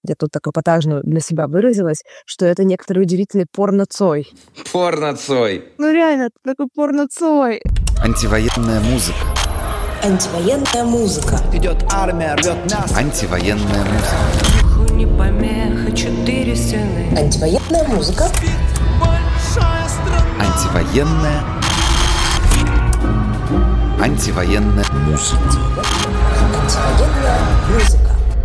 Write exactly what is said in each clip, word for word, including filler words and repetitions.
Я тут так эпатажно для себя выразилась, что это некоторый удивительный порно-цой. Порно-цой. Ну реально, такой порно-цой. Антивоенная музыка. Антивоенная музыка. Идет армия, рвет мясо. Антивоенная музыка. Не помеха, четыре стены. Антивоенная музыка. Антивоенная. Антивоенная музыка. Антивоенная музыка.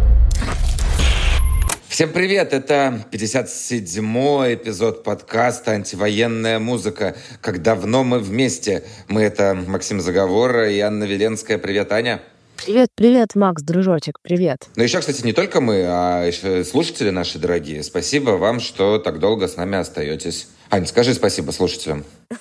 Всем привет! Это пятьдесят седьмой эпизод подкаста «Антивоенная музыка». Как давно мы вместе. Мы — это Максим Заговора и Анна Веленская. Привет, Аня. Привет, привет, Макс, дружочек, привет. Ну еще, кстати, не только мы, а еще слушатели наши дорогие. Спасибо вам, что так долго с нами остаетесь. Ань, скажи спасибо слушателям.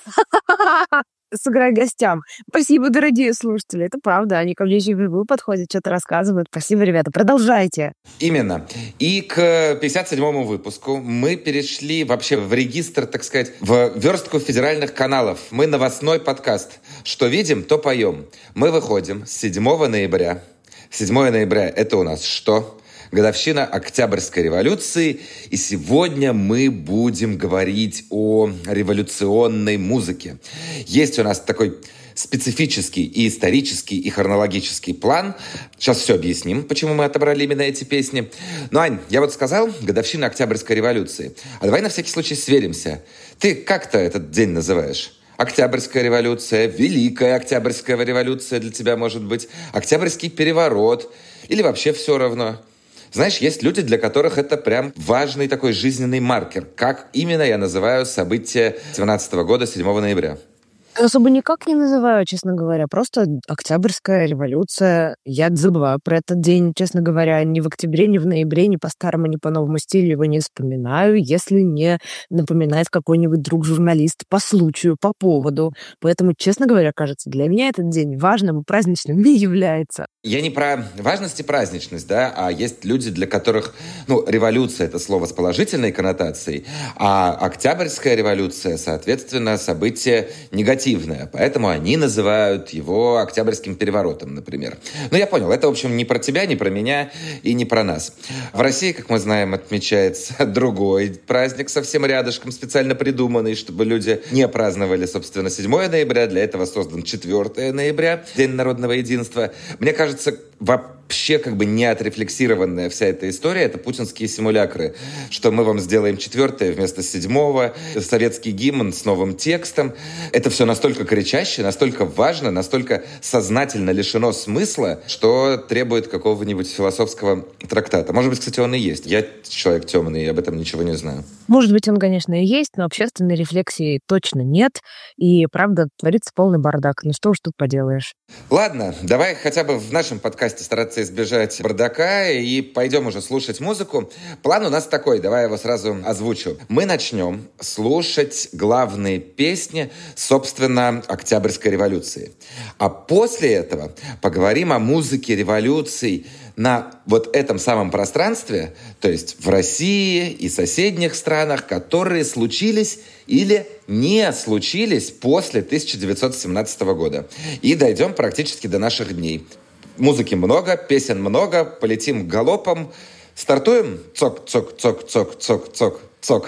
Сыграй гостям. Спасибо, дорогие слушатели. Это правда. Они ко мне еще вживую подходят, что-то рассказывают. Спасибо, ребята. Продолжайте. Именно. И к пятьдесят седьмому выпуску мы перешли вообще в регистр, так сказать, в верстку федеральных каналов. Мы новостной подкаст. Что видим, то поем. Мы выходим с седьмого ноября. седьмого ноября — это у нас что? Годовщина Октябрьской революции, и сегодня мы будем говорить о революционной музыке. Есть у нас такой специфический и исторический, и хронологический план. Сейчас все объясним, почему мы отобрали именно эти песни. Ну, Ань, я вот сказал, годовщина Октябрьской революции. А давай на всякий случай сверимся. Ты как-то этот день называешь? Октябрьская революция, Великая Октябрьская революция для тебя может быть, Октябрьский переворот, или вообще все равно? Знаешь, есть люди, для которых это прям важный такой жизненный маркер. Как именно я называю события двенадцатого года, седьмого ноября? Особо никак не называю, честно говоря. Просто Октябрьская революция. Я забываю про этот день, честно говоря. Ни в октябре, ни в ноябре, ни по старому, ни по новому стилю его не вспоминаю, если не напоминает какой-нибудь друг-журналист по случаю, по поводу. Поэтому, честно говоря, кажется, для меня этот день важным и праздничным не является. Я не про важность и праздничность, да, а есть люди, для которых, ну, революция — это слово с положительной коннотацией, а Октябрьская революция, соответственно, событие негативное, поэтому они называют его Октябрьским переворотом, например. Ну, я понял, это, в общем, не про тебя, не про меня и не про нас. В России, как мы знаем, отмечается другой праздник совсем рядышком, специально придуманный, чтобы люди не праздновали, собственно, седьмого ноября, для этого создан четвёртого ноября, День народного единства. Мне кажется, вообще как бы не отрефлексированная вся эта история — это путинские симулякры, что мы вам сделаем четвертое вместо седьмого, советский гимн с новым текстом. Это все настолько кричаще, настолько важно, настолько сознательно лишено смысла, что требует какого-нибудь философского трактата. Может быть, кстати, он и есть. Я человек темный, и об этом ничего не знаю. Может быть, он, конечно, и есть, но общественной рефлексии точно нет. И, правда, творится полный бардак. Ну что уж тут поделаешь. Ладно, давай хотя бы в нашем подкасте стараться избежать бардака и пойдем уже слушать музыку. План у нас такой, давай я его сразу озвучу. Мы начнем слушать главные песни, собственно, Октябрьской революции. А после этого поговорим о музыке революций на вот этом самом пространстве, то есть в России и соседних странах, которые случились или не случились после тысяча девятьсот семнадцатого года. И дойдем практически до наших дней. Музыки много, песен много, полетим галопом. Стартуем? Цок, цок, цок, цок, цок, цок, цок.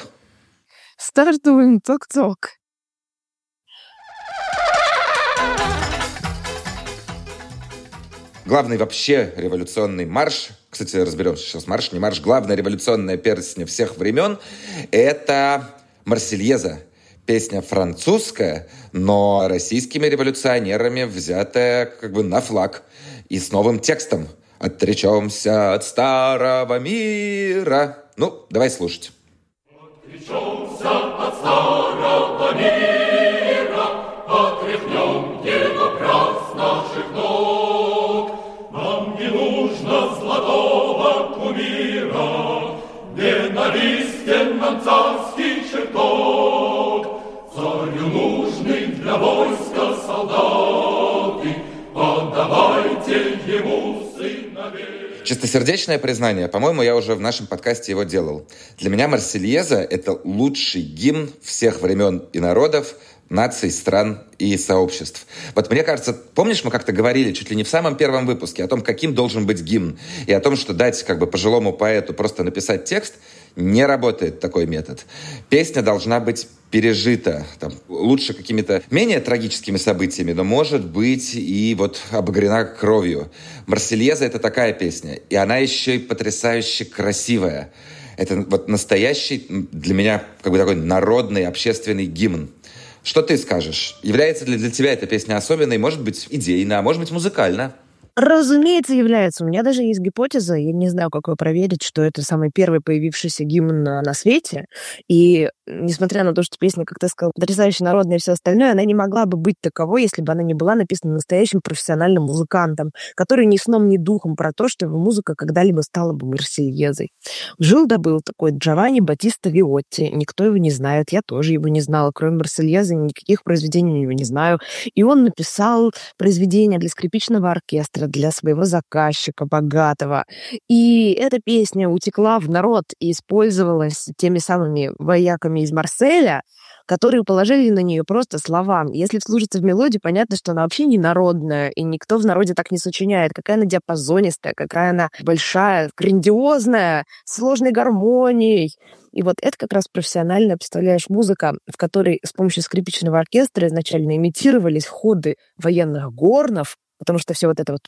Стартуем, цок-цок. Главный вообще революционный марш, кстати, разберемся сейчас, марш, не марш, главная революционная песня всех времен — это «Марсельеза». Песня французская, но российскими революционерами взятая как бы на флаг и с новым текстом. «Отречемся от старого мира». Ну, давай слушать. Отречемся от старого мира, отряхнем его прах с наших ног. Нам не нужно золотого кумира, ненавистен нам царский чертог. Царю нужны для войска солдаты, отдавайте ему сыновей. Чистосердечное признание. По-моему, я уже в нашем подкасте его делал. Для меня «Марсельеза» — это лучший гимн всех времен и народов наций, стран и сообществ. Вот мне кажется, помнишь, мы как-то говорили чуть ли не в самом первом выпуске о том, каким должен быть гимн, и о том, что дать как бы пожилому поэту просто написать текст, не работает такой метод. Песня должна быть пережита, там, лучше какими-то менее трагическими событиями, но, может быть, и вот обогрена кровью. «Марсельеза» — это такая песня, и она еще и потрясающе красивая. Это вот настоящий для меня как бы такой народный общественный гимн. Что ты скажешь? Является ли для тебя эта песня особенной? Может быть, идейно, а может быть, музыкально? Разумеется, является. У меня даже есть гипотеза, я не знаю, как ее проверить, что это самый первый появившийся гимн на, на свете. И несмотря на то, что песня, как ты сказал, потрясающе народная и все остальное, она не могла бы быть таковой, если бы она не была написана настоящим профессиональным музыкантом, который ни сном, ни духом про то, что его музыка когда-либо стала бы Марсельезой. Жил да был такой Джованни Баттиста Виотти. Никто его не знает, я тоже его не знала. Кроме Марсельезы никаких произведений у него не знаю. И он написал произведения для скрипичного оркестра, для своего заказчика богатого. И эта песня утекла в народ и использовалась теми самыми вояками из Марселя, которые положили на нее просто слова. Если вслушаться в мелодию, понятно, что она вообще не народная, и никто в народе так не сочиняет. Какая она диапазонистая, какая она большая, грандиозная, с сложной гармонией. И вот это как раз профессиональная, представляешь, музыка, в которой с помощью скрипичного оркестра изначально имитировались ходы военных горнов, потому что все вот это вот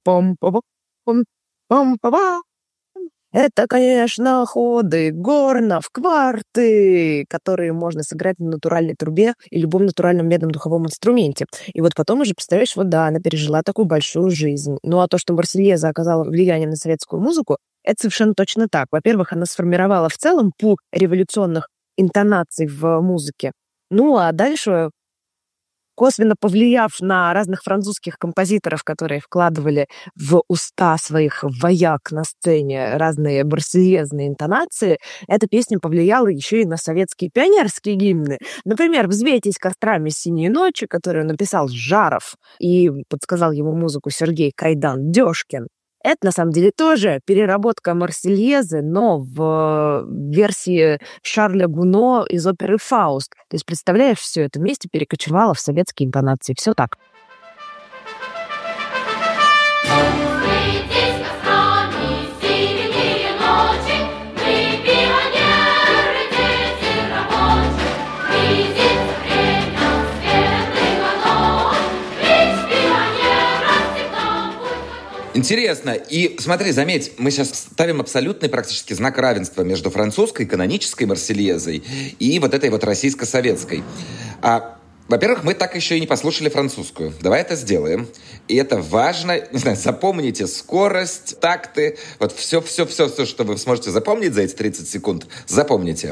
пом-пом-пом-пом-пом. Это, конечно, ходы горнов, кварты, которые можно сыграть на натуральной трубе и любом натуральном медном духовом инструменте. И вот потом уже, представляешь, вот да, она пережила такую большую жизнь. Ну а то, что Марсельеза оказала влияние на советскую музыку, это совершенно точно так. Во-первых, она сформировала в целом пул революционных интонаций в музыке. Ну а дальше, косвенно повлияв на разных французских композиторов, которые вкладывали в уста своих вояк на сцене разные марсельезные интонации, эта песня повлияла еще и на советские пионерские гимны. Например, «Взвейтесь кострами синей ночи», которую написал Жаров, и подсказал ему музыку Сергей Кайдан-Дёшкин. Это, на самом деле, тоже переработка Марсельезы, но в версии Шарля Гуно из оперы «Фауст». То есть, представляешь, все это вместе перекочевало в советские интонации. Все так. Интересно. И смотри, заметь, мы сейчас ставим абсолютный практически знак равенства между французской канонической Марсельезой и вот этой вот российско-советской. А, во-первых, мы так еще и не послушали французскую. Давай это сделаем. И это важно. Не знаю, запомните скорость, такты. Вот все-все-все, что вы сможете запомнить за эти тридцать секунд, запомните.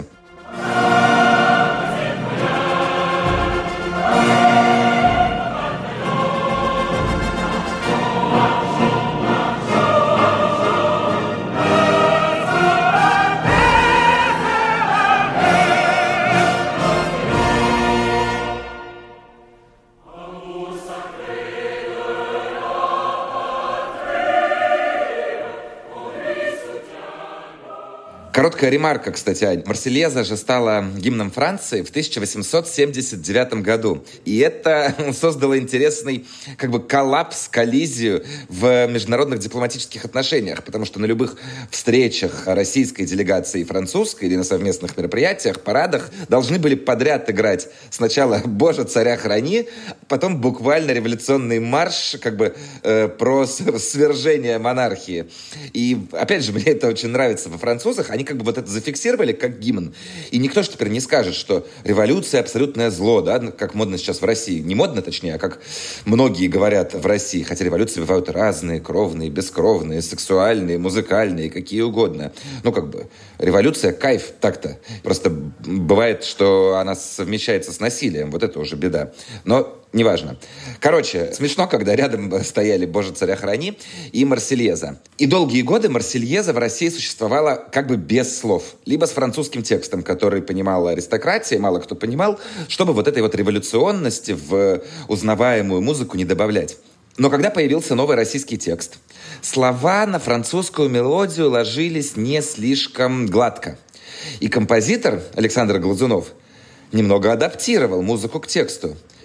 Короткая ремарка, кстати. Марсельеза же стала гимном Франции в тысяча восемьсот семьдесят девятом году. И это создало интересный как бы коллапс, коллизию в международных дипломатических отношениях. Потому что на любых встречах российской делегации и французской или на совместных мероприятиях, парадах должны были подряд играть сначала «Боже, царя храни», потом буквально революционный марш как бы э, про свержение монархии. И опять же, мне это очень нравится во французах. Они как бы вот это зафиксировали как гимн. И никто же теперь не скажет, что революция — абсолютное зло, да, как модно сейчас в России. Не модно, точнее, а как многие говорят в России. Хотя революции бывают разные, кровные, бескровные, сексуальные, музыкальные, какие угодно. Ну, как бы, революция — кайф так-то. Просто бывает, что она совмещается с насилием. Вот это уже беда. Но неважно. Короче, смешно, когда рядом стояли «Боже, царя храни» и «Марсельеза». И долгие годы «Марсельеза» в России существовала как бы без слов. Либо с французским текстом, который понимала аристократия, мало кто понимал, чтобы вот этой вот революционности в узнаваемую музыку не добавлять. Но когда появился новый российский текст, слова на французскую мелодию ложились не слишком гладко. И композитор Александр Глазунов немного адаптировал музыку к тексту.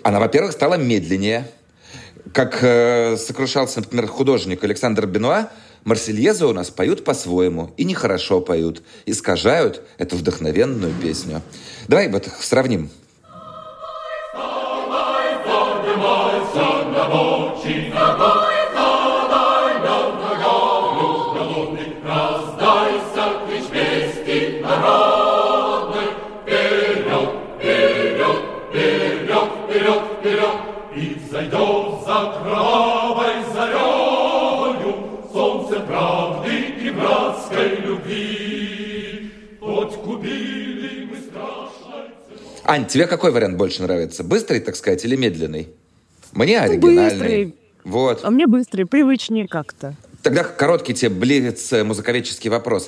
Она, во-первых, стала медленнее. Как э, сокрушался, например, художник Александр Бенуа, «Марсельезу» у нас поют по-своему, и нехорошо поют, искажают эту вдохновенную песню. Давай вот их сравним. И взойдет за кровавой зарею солнце правды и братской любви. Хоть купили мы страшной ценой. Ань, тебе какой вариант больше нравится? Быстрый, так сказать, или медленный? Мне оригинальный. Быстрый. Вот. А мне быстрый, привычнее как-то. Тогда короткий тебе блиц музыковедческий вопрос.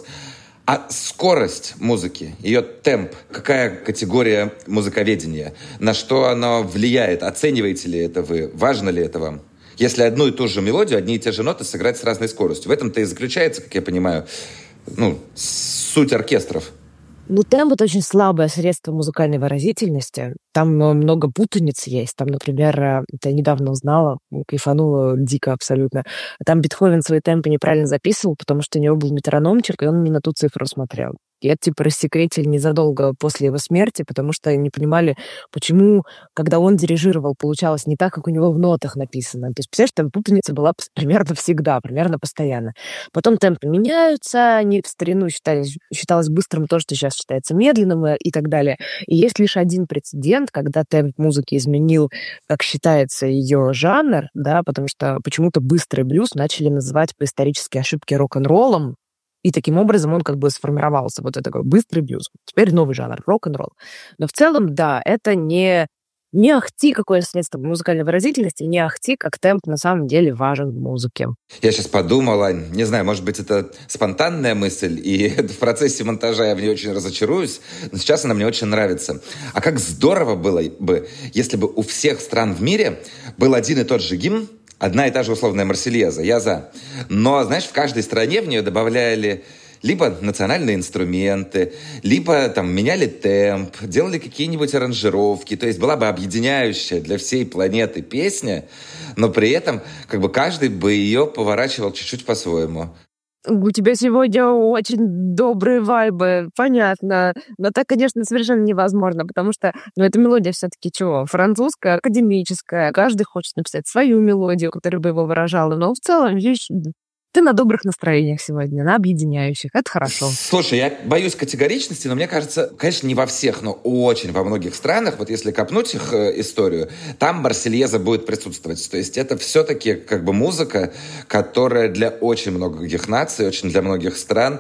А скорость музыки, ее темп, какая категория музыковедения? На что оно влияет? Оцениваете ли это вы? Важно ли это вам? Если одну и ту же мелодию, одни и те же ноты сыграть с разной скоростью. В этом-то и заключается, как я понимаю, ну, суть оркестров. Ну, темп — это очень слабое средство музыкальной выразительности. Там много путаниц есть. Там, например, это я недавно узнала, кайфанула дико абсолютно. Там Бетховен свои темпы неправильно записывал, потому что у него был метрономчик, и он не на ту цифру смотрел. И это, типа, рассекретили незадолго после его смерти, потому что не понимали, почему, когда он дирижировал, получалось не так, как у него в нотах написано. То есть, представляешь, там путаница была примерно всегда, примерно постоянно. Потом темпы меняются, они в старину считались, считалось быстрым то, что сейчас считается медленным и так далее. И есть лишь один прецедент, когда темп музыки изменил, как считается, ее жанр, да, потому что почему-то быстрый блюз начали называть по исторической ошибке рок-н-роллом, и таким образом он как бы сформировался, вот это такой быстрый блюз. Теперь новый жанр, рок-н-ролл. Но в целом, да, это не, не ахти какое-то средство музыкальной выразительности, не ахти, как темп на самом деле важен в музыке. Я сейчас подумала, не знаю, может быть, это спонтанная мысль, и в процессе монтажа я в ней очень разочаруюсь, но сейчас она мне очень нравится. А как здорово было бы, если бы у всех стран в мире был один и тот же гимн, одна и та же условная «Марсельеза», я за. Но, знаешь, в каждой стране в нее добавляли либо национальные инструменты, либо там меняли темп, делали какие-нибудь аранжировки. То есть была бы объединяющая для всей планеты песня, но при этом как бы каждый бы ее поворачивал чуть-чуть по-своему. У тебя сегодня очень добрые вайбы, понятно. Но так, конечно, совершенно невозможно, потому что, ну, эта мелодия все-таки чего? Французская, академическая. Каждый хочет написать свою мелодию, которая бы его выражала. Но в целом, видишь, ты на добрых настроениях сегодня, на объединяющих. Это хорошо. Слушай, я боюсь категоричности, но мне кажется, конечно, не во всех, но очень во многих странах, вот если копнуть их э, историю, там «Марсельеза» будет присутствовать. То есть это все-таки как бы музыка, которая для очень многих наций, очень для многих стран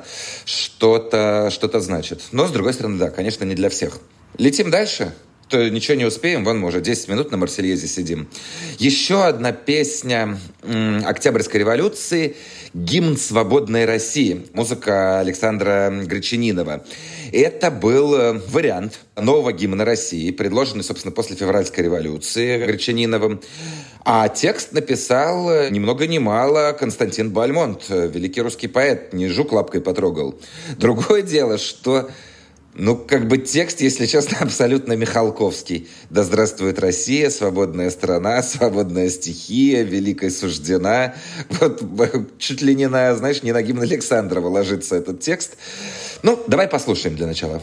что-то, что-то значит. Но, с другой стороны, да, конечно, не для всех. Летим дальше. То ничего не успеем, вон мы уже десять минут на «Марсельезе» сидим. Еще одна песня м, Октябрьской революции «Гимн свободной России», музыка Александра Гречанинова. Это был вариант нового гимна России, предложенный, собственно, после февральской революции Гречаниновым. А текст написал ни много ни мало Константин Бальмонт, великий русский поэт, не жук лапкой потрогал. Другое дело, что... Ну, как бы текст, если честно, абсолютно михалковский. Да здравствует Россия, свободная страна, свободная стихия, великой суждена. Вот чуть ли не на, знаешь, не на гимн Александрова ложится этот текст. Ну, давай послушаем для начала.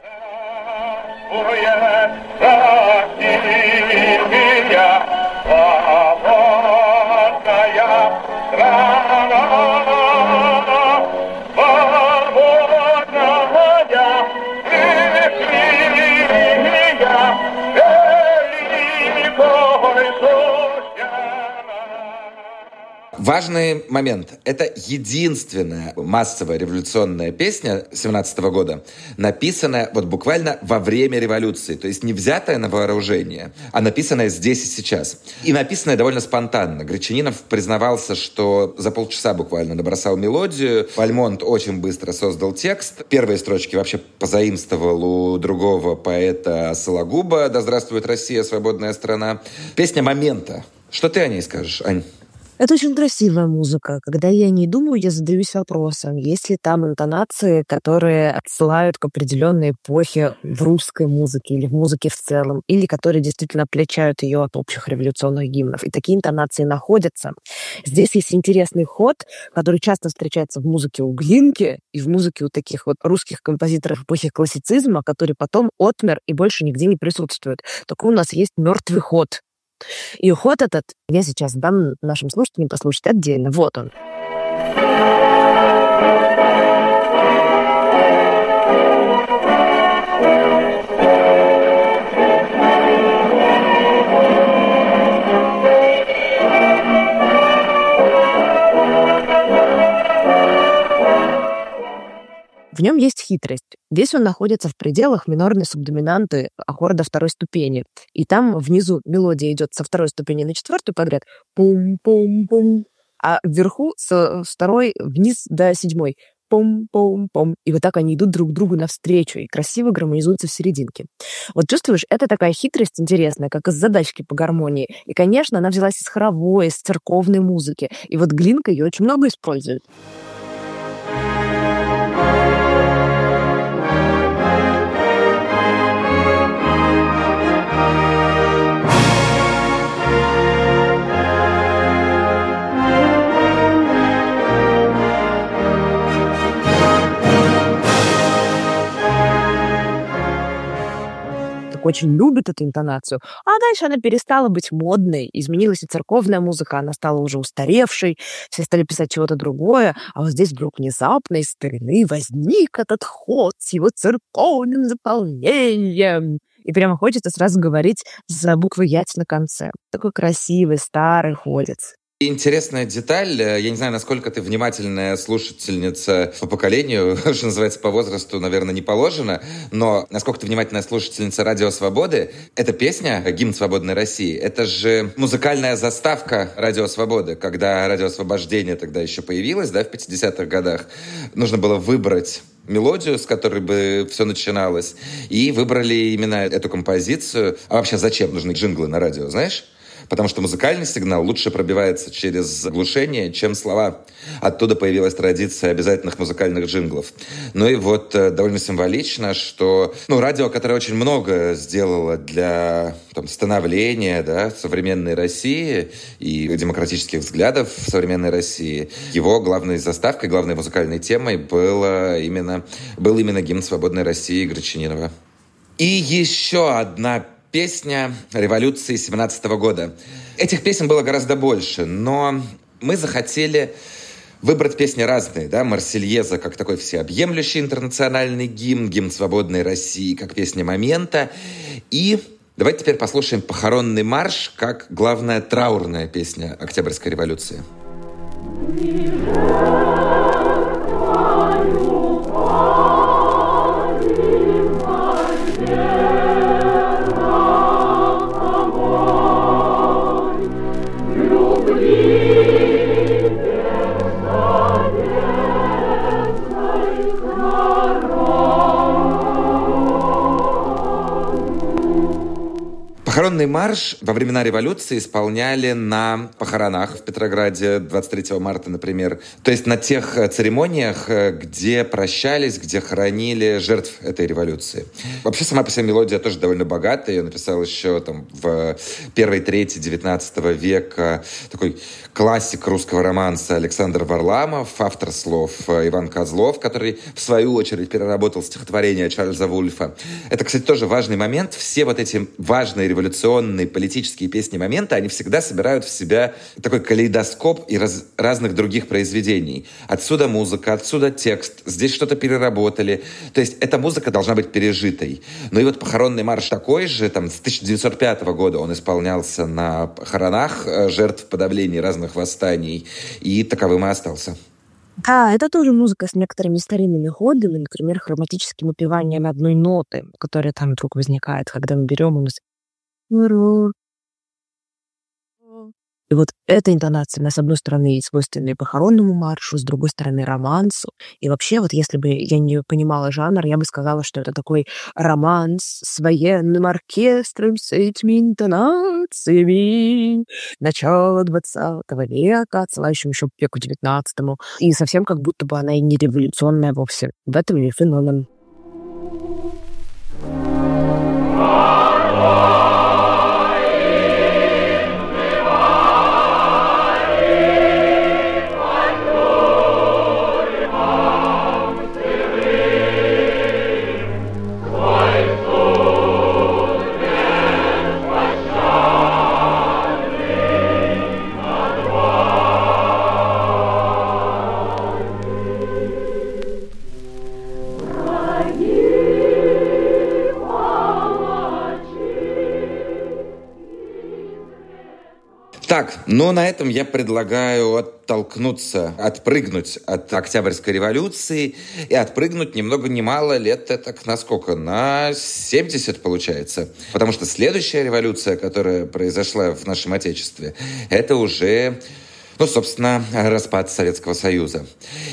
Важный момент. Это единственная массовая революционная песня семнадцатого года, написанная вот буквально во время революции. То есть не взятая на вооружение, а написанная здесь и сейчас. И написанная довольно спонтанно. Гречанинов признавался, что за полчаса буквально набросал мелодию. Бальмонт очень быстро создал текст. Первые строчки вообще позаимствовал у другого поэта Сологуба «Да здравствует Россия, свободная страна». Песня момента. Что ты о ней скажешь, Ань? Это очень красивая музыка. Когда я не думаю, я задаюсь вопросом, есть ли там интонации, которые отсылают к определенной эпохе в русской музыке или в музыке в целом, или которые действительно отличают ее от общих революционных гимнов. И такие интонации находятся. Здесь есть интересный ход, который часто встречается в музыке у Глинки и в музыке у таких вот русских композиторов эпохи классицизма, который потом отмер и больше нигде не присутствует. Такой у нас есть мертвый ход. И ход этот я сейчас дам нашим слушателям послушать отдельно. Вот он. В нем есть хитрость. Здесь он находится в пределах минорной субдоминанты аккорда второй ступени. И там внизу мелодия идет со второй ступени на четвертую подряд. Пум-пум-пум. А вверху со второй вниз до седьмой. Пум-пум-пум. И вот так они идут друг другу навстречу и красиво гармонизуются в серединке. Вот чувствуешь, это такая хитрость интересная, как из задачки по гармонии. И, конечно, она взялась из хоровой, из церковной музыки. И вот Глинка ее очень много использует. Очень любит эту интонацию, а дальше она перестала быть модной, изменилась и церковная музыка, она стала уже устаревшей, все стали писать чего-то другое, а вот здесь вдруг внезапно из старины возник этот ход с его церковным заполнением. И прямо хочется сразу говорить за буквой «ять» на конце. Такой красивый старый ходец. Интересная деталь. Я не знаю, насколько ты внимательная слушательница по поколению, что называется, по возрасту, наверное, не положено, но насколько ты внимательная слушательница «Радио Свободы», эта песня «Гимн свободной России», это же музыкальная заставка «Радио Свободы». Когда «Радио Освобождение» тогда еще появилось, да, в пятидесятых годах, нужно было выбрать мелодию, с которой бы все начиналось, и выбрали именно эту композицию. А вообще зачем нужны джинглы на радио, знаешь? Потому что музыкальный сигнал лучше пробивается через заглушение, чем слова. Оттуда появилась традиция обязательных музыкальных джинглов. Ну и вот довольно символично, что ну, радио, которое очень много сделало для там, становления да, современной России и демократических взглядов в современной России, его главной заставкой, главной музыкальной темой было именно, был именно гимн свободной России Грачининова. И еще одна песня революции семнадцатого года. Этих песен было гораздо больше, но мы захотели выбрать песни разные. Да? «Марсельеза» как такой всеобъемлющий интернациональный гимн, гимн свободной России как песня момента. И давайте теперь послушаем «Похоронный марш» как главная траурная песня Октябрьской революции. Похоронный марш во времена революции исполняли на похоронах в Петрограде двадцать третьего марта, например. То есть на тех церемониях, где прощались, где хоронили жертв этой революции. Вообще сама по себе мелодия тоже довольно богатая. Ее написал еще там, в первой трети девятнадцатого века такой классик русского романса Александр Варламов, автор слов Иван Козлов, который в свою очередь переработал стихотворение Чарльза Вульфа. Это, кстати, тоже важный момент. Все вот эти важные революционные революционные политические песни момента, они всегда собирают в себя такой калейдоскоп и раз, разных других произведений. Отсюда музыка, отсюда текст, здесь что-то переработали. То есть эта музыка должна быть пережитой. Ну и вот «Похоронный марш» такой же, там, с тысяча девятьсот пятого года он исполнялся на похоронах жертв подавления разных восстаний, и таковым и остался. Да, это тоже музыка с некоторыми старинными ходами, например, хроматическим упеванием одной ноты, которая там вдруг возникает, когда мы берем у нас И вот эта интонация, она, с одной стороны, свойственна и похоронному маршу, с другой стороны, романсу. И вообще, вот если бы я не понимала жанр, я бы сказала, что это такой романс с военным оркестром, с этими интонациями начала двадцатого века, отсылающим еще к веку девятнадцатому. И совсем как будто бы она и не революционная вовсе. В этом и феномен. Так, ну на этом я предлагаю оттолкнуться, отпрыгнуть от Октябрьской революции и отпрыгнуть ни много ни мало лет, так на сколько? На семьдесят, получается. Потому что следующая революция, которая произошла в нашем Отечестве, это уже... Ну, собственно, распад Советского Союза.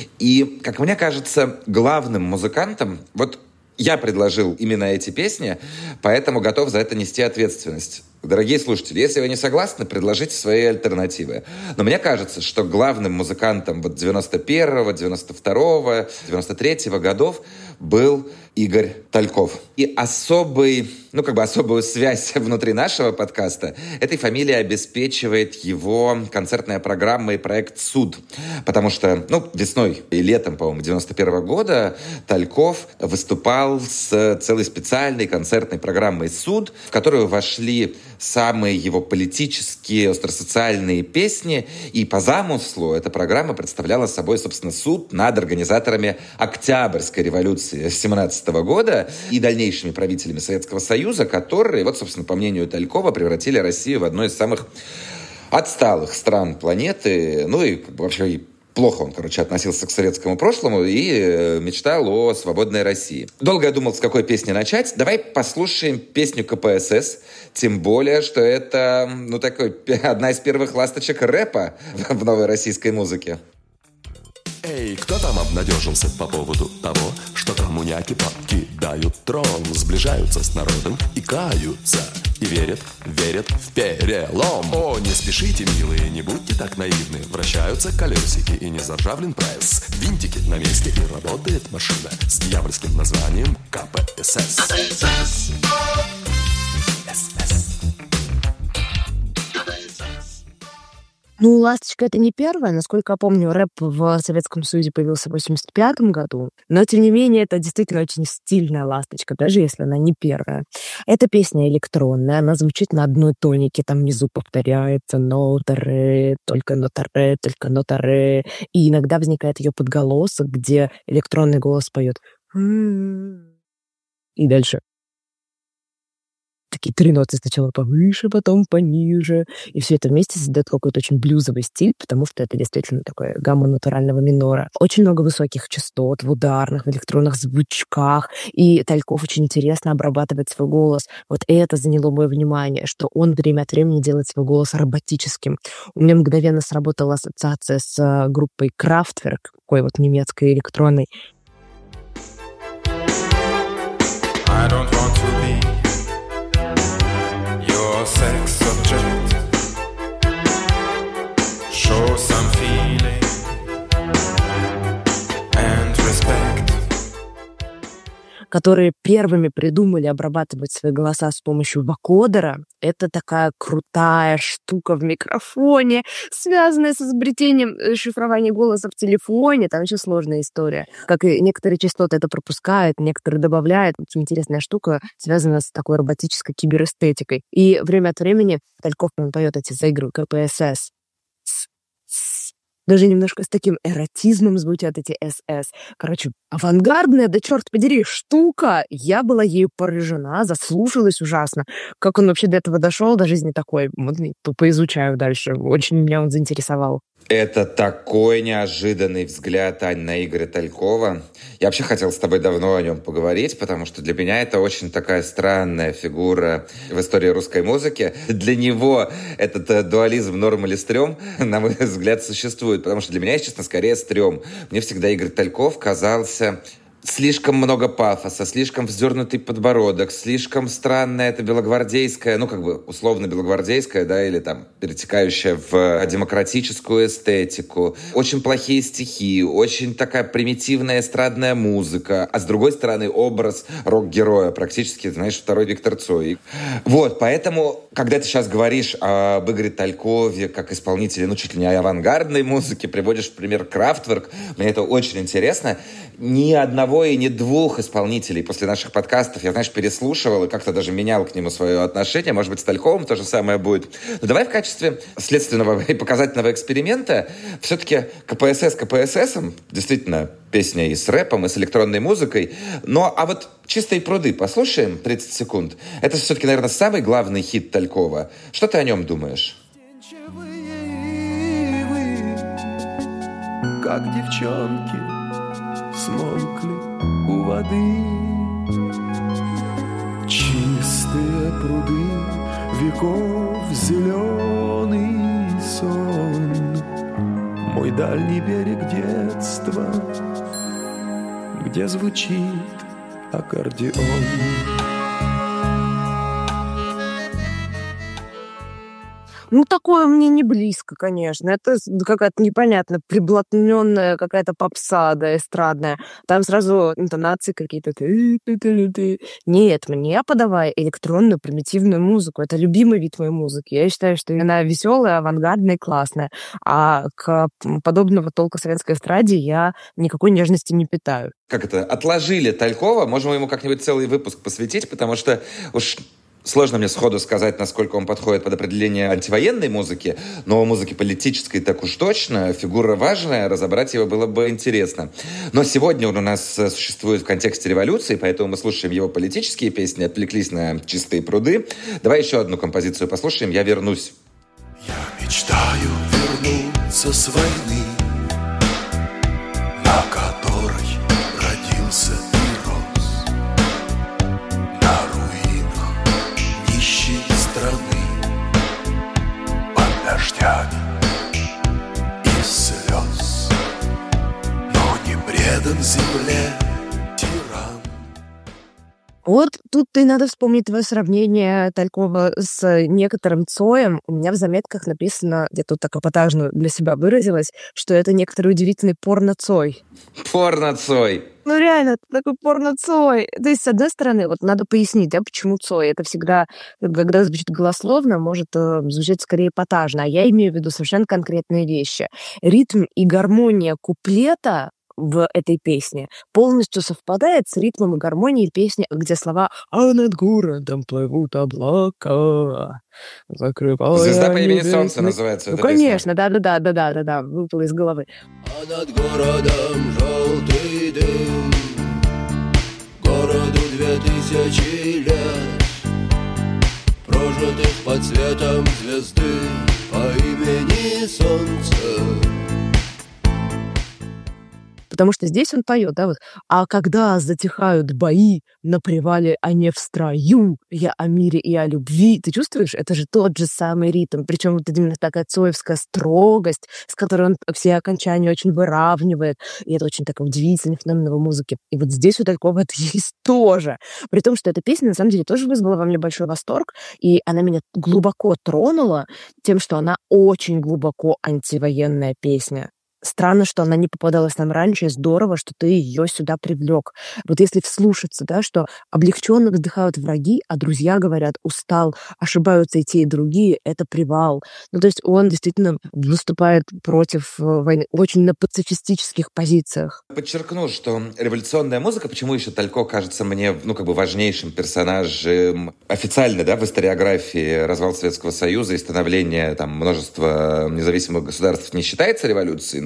И, как мне кажется, главным музыкантом... Вот я предложил именно эти песни, поэтому готов за это нести ответственность. Дорогие слушатели, если вы не согласны, предложите свои альтернативы. Но мне кажется, что главным музыкантом вот девяносто первого, девяносто второго, девяносто третьего годов был Игорь Тальков. И особый, ну как бы особую связь внутри нашего подкаста этой фамилии обеспечивает его концертная программа и проект «Суд». Потому что, ну, весной и летом, по-моему, девяносто первого года Тальков выступал с целой специальной концертной программой «Суд», в которую вошли самые его политические, остросоциальные песни. И по замыслу эта программа представляла собой, собственно, суд над организаторами Октябрьской революции семнадцатого года и дальнейшими правителями Советского Союза, которые, вот, собственно, по мнению Талькова, превратили Россию в одну из самых отсталых стран планеты. Ну и вообще и плохо он, короче, относился к советскому прошлому и э, мечтал о свободной России. Долго я думал, с какой песни начать. Давай послушаем песню ка пэ эс эс, тем более, что это, ну, такой, одна из первых ласточек рэпа в, в новой российской музыке. Эй, кто там обнадежился по поводу того, что коммуняки покидают трон, сближаются с народом и каются, и верят, верят в перелом? О, не спешите, милые, не будьте так наивны. Вращаются колесики и не заржавлен пресс. Винтики на месте и работает машина с дьявольским названием ка пэ эс эс. Ну, «Ласточка» — это не первая. Насколько я помню, рэп в Советском Союзе появился в восемьдесят пятом году. Но, тем не менее, это действительно очень стильная «Ласточка», даже если она не первая. Эта песня электронная, она звучит на одной тонике. Там внизу повторяется нота ре, только нота ре, только нота ре. И иногда возникает ее подголосок, где электронный голос поет. И дальше. Такие три ноты сначала повыше, потом пониже. И все это вместе создает какой-то очень блюзовый стиль, потому что это действительно такая гамма натурального минора. Очень много высоких частот в ударных, в электронных звучках. И Тальков очень интересно обрабатывает свой голос. Вот это заняло мое внимание, что он время от времени делает свой голос роботическим. У меня мгновенно сработала ассоциация с группой Kraftwerk, такой вот немецкой электронной. I don't want to be sex object. Show some feeling and respect. Которые первыми придумали обрабатывать свои голоса с помощью вокодера. Это такая крутая штука в микрофоне, связанная с изобретением шифрования голоса в телефоне. Там еще сложная история. Как и некоторые частоты это пропускают, некоторые добавляют. Очень интересная штука, связанная с такой роботической киберэстетикой. И время от времени Тальков поет эти заигрывания ка пэ эс эс. Даже немножко с таким эротизмом звучат эти эс эс. Короче, авангардная, да черт подери, штука. Я была ею поражена, заслушалась ужасно. Как он вообще до этого дошел, до жизни такой, вот, поизучаю дальше. Очень меня он заинтересовал. Это такой неожиданный взгляд, Ань, на Игоря Талькова. Я вообще хотел с тобой давно о нем поговорить, потому что для меня это очень такая странная фигура в истории русской музыки. Для него этот дуализм норм или стрём, на мой взгляд, существует, потому что для меня, честно, скорее стрём. Мне всегда Игорь Тальков казался... Слишком много пафоса, слишком вздернутый подбородок, слишком странная эта белогвардейская, ну, как бы, условно белогвардейская, да, или там перетекающая в демократическую эстетику. Очень плохие стихи, очень такая примитивная эстрадная музыка, а с другой стороны образ рок-героя, практически, знаешь, второй Виктор Цой. Вот, поэтому, когда ты сейчас говоришь об Игоре Талькове как исполнителе, ну, чуть ли не авангардной музыки, приводишь в пример Kraftwerk, мне это очень интересно. Ни одного и ни двух исполнителей после наших подкастов я, знаешь, переслушивал и как-то даже менял к нему свое отношение. Может быть, с Тальковым то же самое будет. Но давай в качестве следственного и показательного эксперимента все-таки КПСС КПССом, действительно, песня и с рэпом, и с электронной музыкой. Но, а вот «Чистые пруды» послушаем тридцать секунд. Это все-таки, наверное, самый главный хит Талькова. Что ты о нем думаешь? Как девчонки смолкли у воды. Чистые пруды, веков зеленый сон, мой дальний берег детства, где звучит аккордеон. Ну, такое мне не близко, конечно. Это какая-то непонятная, приблотненная какая-то попса, да, эстрадная. Там сразу интонации какие-то. Нет, мне подавай электронную примитивную музыку. Это любимый вид моей музыки. Я считаю, что она веселая, авангардная и классная. А к подобного толка советской эстраде я никакой нежности не питаю. Как это? Отложили Талькова. Можем ему как-нибудь целый выпуск посвятить, потому что уж... Сложно мне сходу сказать, насколько он подходит под определение антивоенной музыки, но музыки политической так уж точно. Фигура важная, разобрать его было бы интересно. Но сегодня он у нас существует в контексте революции, поэтому мы слушаем его политические песни, отвлеклись на «Чистые пруды». Давай еще одну композицию послушаем «Я вернусь». Я мечтаю вернуться с войны, на которой родился и рос, на руинах нищей страны, под дождями и слез, но не предан земле тиран. Вот тут-то и надо вспомнить твое сравнение Талькова с некоторым Цоем. У меня в заметках написано, я тут так эпатажно для себя выразилась, что это некоторый удивительный порно-Цой. Порно-Цой. Ну реально, это такой порно-Цой. То есть, с одной стороны, вот надо пояснить, да, почему Цой. Это всегда, когда звучит голословно, может э, звучать скорее эпатажно. А я имею в виду совершенно конкретные вещи. Ритм и гармония куплета в этой песне полностью совпадает с ритмом и гармонией песни, где слова «А над городом плывут облака, закрывая «Звезда по имени небесный...» Солнце» называется Ну, эта конечно, да-да-да-да-да-да, выпало из головы. А над городом желтый дым, городу две тысячи лет, прожитых под светом звезды по имени Солнце. Потому что здесь он поет, да, вот. А когда затихают бои на привале, а не в строю, я о мире и о любви. Ты чувствуешь? Это же тот же самый ритм. Причем вот именно такая цоевская строгость, с которой он все окончания очень выравнивает. И это очень такой удивительный феномен его музыки. И вот здесь у Талькова это есть тоже. При том, что эта песня, на самом деле, тоже вызвала во мне большой восторг. И она меня глубоко тронула тем, что она очень глубоко антивоенная песня. Странно, что она не попадалась нам раньше, и здорово, что ты ее сюда привлек. Вот если вслушаться, да, что облегченно вздыхают враги, а друзья говорят «устал», ошибаются и те, и другие, это привал. Ну, то есть он действительно выступает против войны очень на пацифистических позициях. Подчеркну, что революционная музыка, почему еще Талько кажется мне, ну, как бы важнейшим персонажем официально, да, в историографии развал Советского Союза и становление там множества независимых государств не считается революцией, но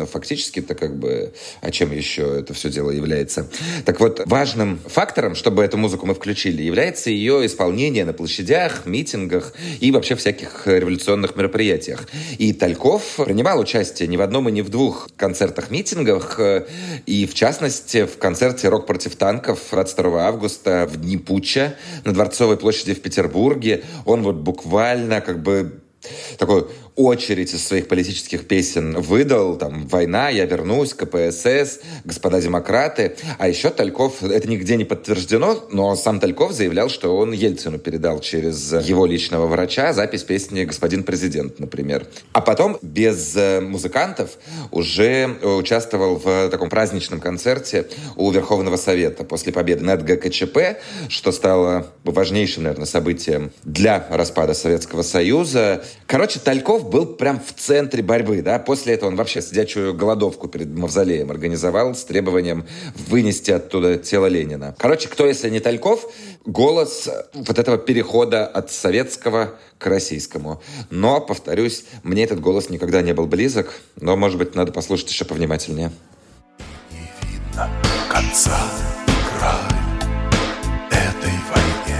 фактически-то как бы, а чем еще это все дело является? Так вот, важным фактором, чтобы эту музыку мы включили, является ее исполнение на площадях, митингах и вообще всяких революционных мероприятиях. И Тальков принимал участие ни в одном и ни в двух концертах-митингах, и в частности в концерте «Рок против танков» двадцать второго августа в дни путча на Дворцовой площади в Петербурге. Он вот буквально как бы такой очередь из своих политических песен выдал, там, «Война», «Я вернусь», ка пэ эс эс, «Господа демократы». А еще Тальков, это нигде не подтверждено, но сам Тальков заявлял, что он Ельцину передал через его личного врача запись песни «Господин президент», например. А потом без музыкантов уже участвовал в таком праздничном концерте у Верховного Совета после победы над гэ ка че пэ, что стало важнейшим, наверное, событием для распада Советского Союза. Короче, Тальков был прям в центре борьбы, да. После этого он вообще сидячую голодовку перед мавзолеем организовал с требованием вынести оттуда тело Ленина. Короче, кто, если не Тальков, голос вот этого перехода от советского к российскому. Но, повторюсь, мне этот голос никогда не был близок, но, может быть, надо послушать еще повнимательнее. Не видно конца и края этой войне.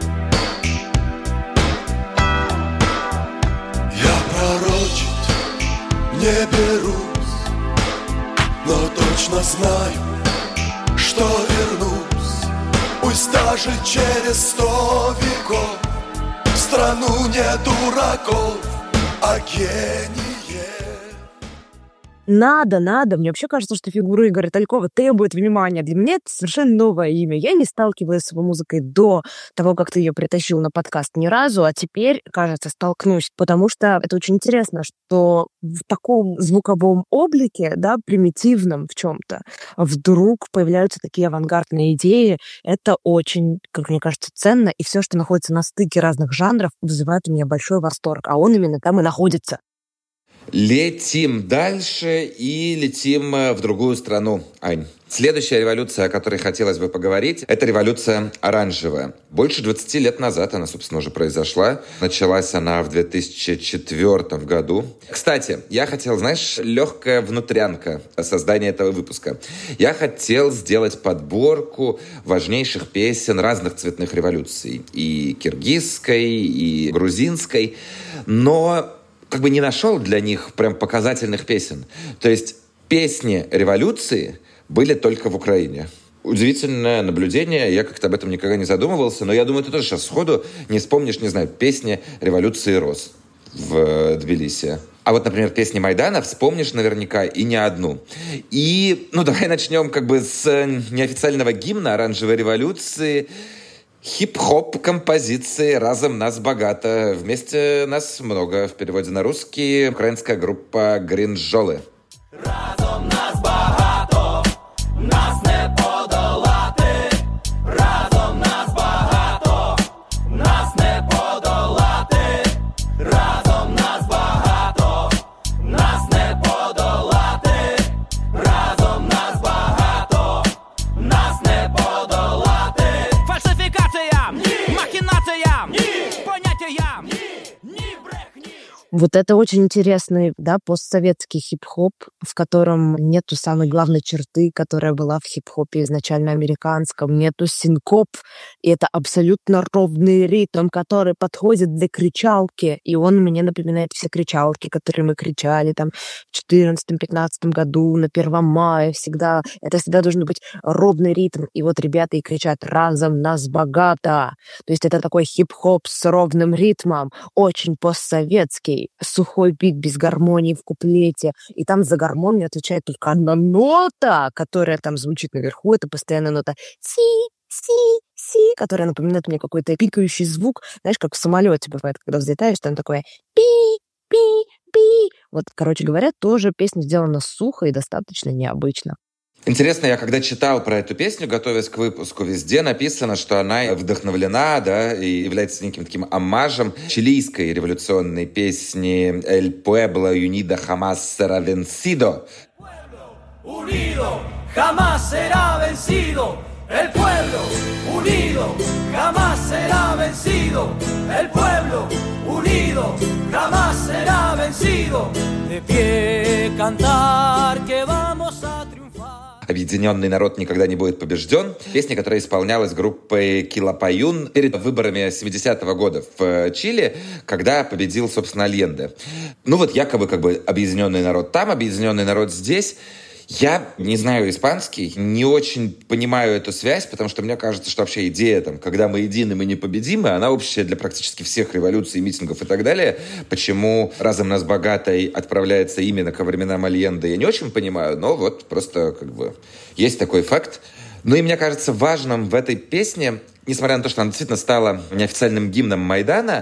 Пророчить не берусь, но точно знаю, что вернусь. Пусть даже через сто веков в страну не дураков, а гений. Надо, надо. Мне вообще кажется, что фигура Игоря Талькова требует внимания. Для меня это совершенно новое имя. Я не сталкивалась с его музыкой до того, как ты ее притащил на подкаст ни разу, а теперь, кажется, столкнусь. Потому что это очень интересно, что в таком звуковом облике, да, примитивном в чем-то, вдруг появляются такие авангардные идеи. Это очень, как мне кажется, ценно. И все, что находится на стыке разных жанров, вызывает у меня большой восторг. А он именно там и находится. Летим дальше и летим в другую страну, Ань. Следующая революция, о которой хотелось бы поговорить, это революция оранжевая. Больше двадцати лет назад она, собственно, уже произошла. Началась она в две тысячи четвёртом году. Кстати, я хотел, знаешь, легкая внутрянка создания этого выпуска. Я хотел сделать подборку важнейших песен разных цветных революций. И киргизской, и грузинской. Но как бы не нашел для них прям показательных песен. То есть песни революции были только в Украине. Удивительное наблюдение, я как-то об этом никогда не задумывался, но я думаю, ты тоже сейчас сходу не вспомнишь, не знаю, песни революции роз в Тбилиси. А вот, например, песни Майдана вспомнишь наверняка и не одну. И, ну, давай начнем как бы с неофициального гимна оранжевой революции. Хип-хоп композиции «Разом нас богато». Вместе нас много. В переводе на русский украинская группа «Гринжоли». Разом нас багато, нас не подолати. Разом нас багато, нас не подолати. Разом нас багато, нас не подолати. Разом нас багато, нас не подолати. Фальсифікаціям, махінаціям, поняттям, ні брехні. Вот это очень интересный, да, постсоветский хип-хоп, в котором нету самой главной черты, которая была в хип-хопе изначально американском, нету синкоп, и это абсолютно ровный ритм, который подходит для кричалки, и он мне напоминает все кричалки, которые мы кричали там в четырнадцатом-пятнадцатом году, на первом мая, всегда, это всегда должен быть ровный ритм, и вот ребята и кричат «Разом нас богато», то есть это такой хип-хоп с ровным ритмом, очень постсоветский, сухой бит без гармонии в куплете, и там за гармонию отвечает только одна нота, которая там звучит наверху, это постоянная нота си, си, си, которая напоминает мне какой-то пикающий звук, знаешь, как в самолете бывает, когда взлетаешь, там такое пи, пи, пи. Вот, короче говоря, тоже песня сделана сухо и достаточно необычно. Интересно, я когда читал про эту песню, готовясь к выпуску, везде написано, что она вдохновлена, да, и является неким таким оммажем чилийской революционной песни «El pueblo unido jamás será vencido». Unido jamás será vencido. El pueblo unido jamás será vencido. El pueblo unido jamás será vencido. De pie que cantar, que vamos a triunfar. «Объединенный народ никогда не будет побежден». Песня, которая исполнялась группой Килапаюн перед выборами семидесятого года в Чили, когда победил, собственно, Альенде. Ну вот якобы как бы объединенный народ там, объединенный народ здесь. Я не знаю испанский, не очень понимаю эту связь, потому что мне кажется, что вообще идея, там, когда мы едины, мы непобедимы, она общая для практически всех революций, митингов и так далее. Почему «Разом нас богатой» отправляется именно ко временам Альенде, я не очень понимаю, но вот просто как бы есть такой факт. Ну и мне кажется важным в этой песне, несмотря на то, что она действительно стала неофициальным гимном Майдана,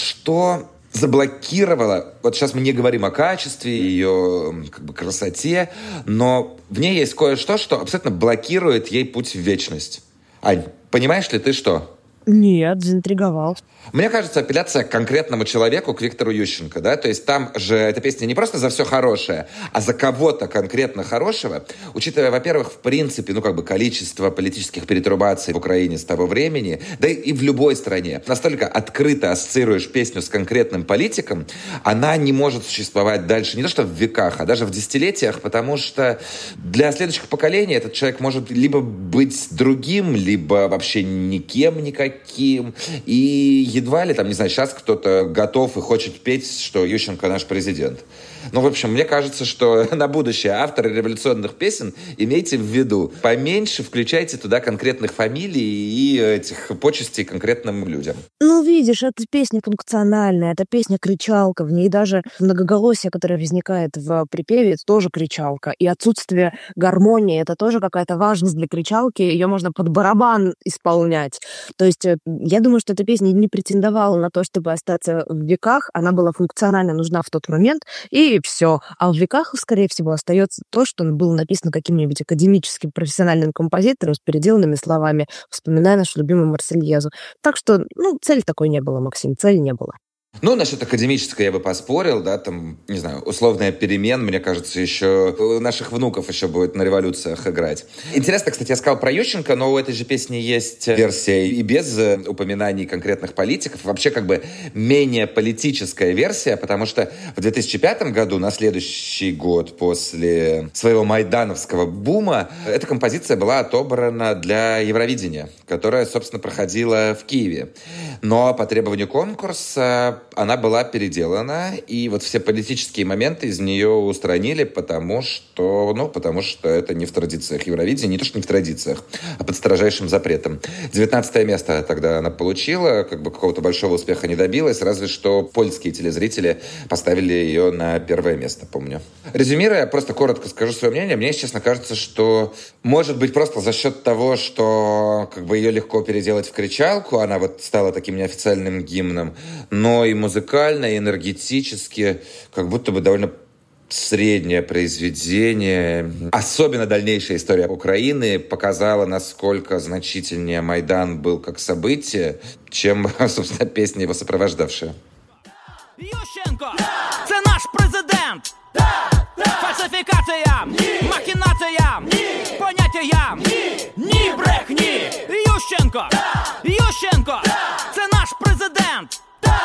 что заблокировала, вот сейчас мы не говорим о качестве, ее как бы красоте, но в ней есть кое-что, что абсолютно блокирует ей путь в вечность. Ань, понимаешь ли ты что? Нет, заинтриговал. Мне кажется, апелляция к конкретному человеку, к Виктору Ющенко, да, то есть там же эта песня не просто за все хорошее, а за кого-то конкретно хорошего, учитывая, во-первых, в принципе, ну, как бы количество политических перетрубаций в Украине с того времени, да и, и в любой стране, настолько открыто ассоциируешь песню с конкретным политиком, она не может существовать дальше не то что в веках, а даже в десятилетиях, потому что для следующих поколений этот человек может либо быть другим, либо вообще никем никаким, и едва ли, там, не знаю, сейчас кто-то готов и хочет петь, что Ющенко наш президент. Ну, в общем, мне кажется, что на будущее авторы революционных песен имейте в виду, поменьше включайте туда конкретных фамилий и этих почестей конкретным людям. Ну, видишь, эта песня функциональная, эта песня-кричалка, в ней даже многоголосие, которое возникает в припеве, это тоже кричалка. И отсутствие гармонии, это тоже какая-то важность для кричалки, ее можно под барабан исполнять. То есть я думаю, что эта песня не претендовала на то, чтобы остаться в веках, она была функционально нужна в тот момент, и все. А в веках, скорее всего, остается то, что было написано каким-нибудь академическим профессиональным композитором с переделанными словами, вспоминая нашу любимую Марсельезу. Так что, ну, цели такой не было, Максим, цели не было. Ну, насчет академической я бы поспорил, да, там, не знаю, условная перемен, мне кажется, еще у наших внуков еще будет на революциях играть. Интересно, кстати, я сказал про Ющенко, но у этой же песни есть версия и без упоминаний конкретных политиков, вообще как бы менее политическая версия, потому что в две тысячи пятом году, на следующий год после своего майдановского бума, эта композиция была отобрана для Евровидения, которое, собственно, проходило в Киеве. Но по требованию конкурса она была переделана, и вот все политические моменты из нее устранили, потому что, ну, потому что это не в традициях Евровидения, не то, что не в традициях, а под строжайшим запретом. девятнадцатое место тогда она получила, как бы какого-то большого успеха не добилась, разве что польские телезрители поставили ее на первое место, помню. Резюмируя, просто коротко скажу свое мнение, мне, честно, кажется, что, может быть, просто за счет того, что как бы ее легко переделать в кричалку, она вот стала таким неофициальным гимном, но и музыкально, и энергетически, как будто бы довольно среднее произведение. Особенно дальнейшая история Украины показала, насколько значительнее Майдан был как событие, чем, собственно, песня его сопровождавшая. Ющенко! Це наш президент! Фальсифікаціям! Махінаціям! Поняттям! Ні брехні! Ющенко! Ющенко! Це наш президент!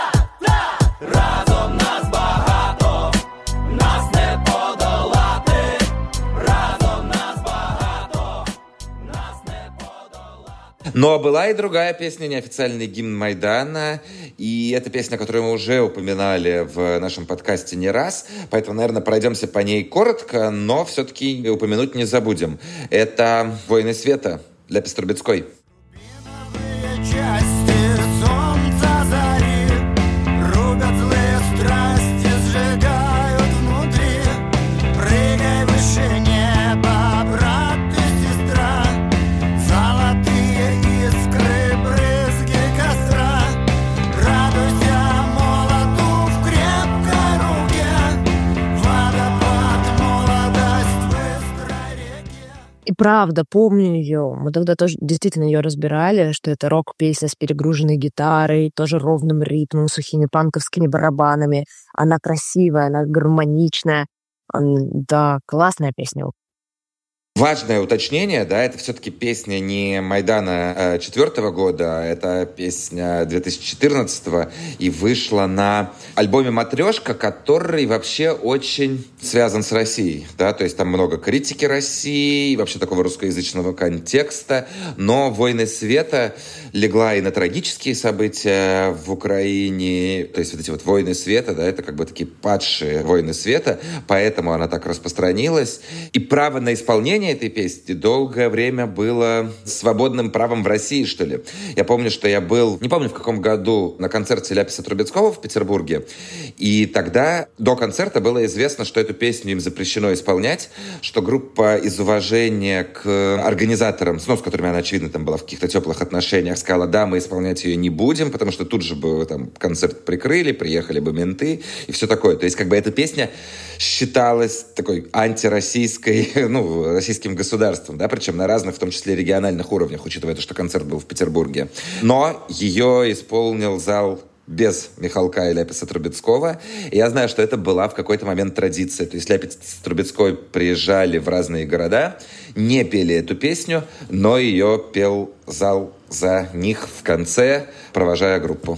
Разом нас багато, нас не подолати. Разом нас багато, нас не подолати. Но была и другая песня, неофициальный гимн Майдана. И это песня, которую мы уже упоминали в нашем подкасте не раз. Поэтому, наверное, пройдемся по ней коротко, но все-таки упомянуть не забудем. Это «Войны света» Ляпис Трубецкой. И правда, помню ее. Мы тогда тоже действительно ее разбирали, что это рок-песня с перегруженной гитарой, тоже ровным ритмом, сухими панковскими барабанами. Она красивая, она гармоничная. Да, классная песня. Важное уточнение, да, это все-таки песня не Майдана четвертого года, это песня две тысячи четырнадцатого и вышла на альбоме «Матрешка», который вообще очень связан с Россией, да, то есть там много критики России, вообще такого русскоязычного контекста, но «Войны света» легла и на трагические события в Украине, то есть вот эти вот «Войны света», да, это как бы такие падшие «Войны света», поэтому она так распространилась, и право на исполнение этой песни долгое время было свободным правом в России, что ли. Я помню, что я был, не помню в каком году, на концерте Ляписа Трубецкого в Петербурге, и тогда до концерта было известно, что эту песню им запрещено исполнять, что группа из уважения к организаторам, ну, с которыми она, очевидно, там была в каких-то теплых отношениях, сказала, да, мы исполнять ее не будем, потому что тут же бы там концерт прикрыли, приехали бы менты и все такое. То есть как бы эта песня считалась такой антироссийской, ну, российским государством, да, причем на разных, в том числе региональных уровнях, учитывая то, что концерт был в Петербурге. Но ее исполнил зал без Михалка и Ляписа Трубецкого. И я знаю, что это была в какой-то момент традиция. То есть Ляпис с Трубецкой приезжали в разные города, не пели эту песню, но ее пел зал за них в конце, провожая группу.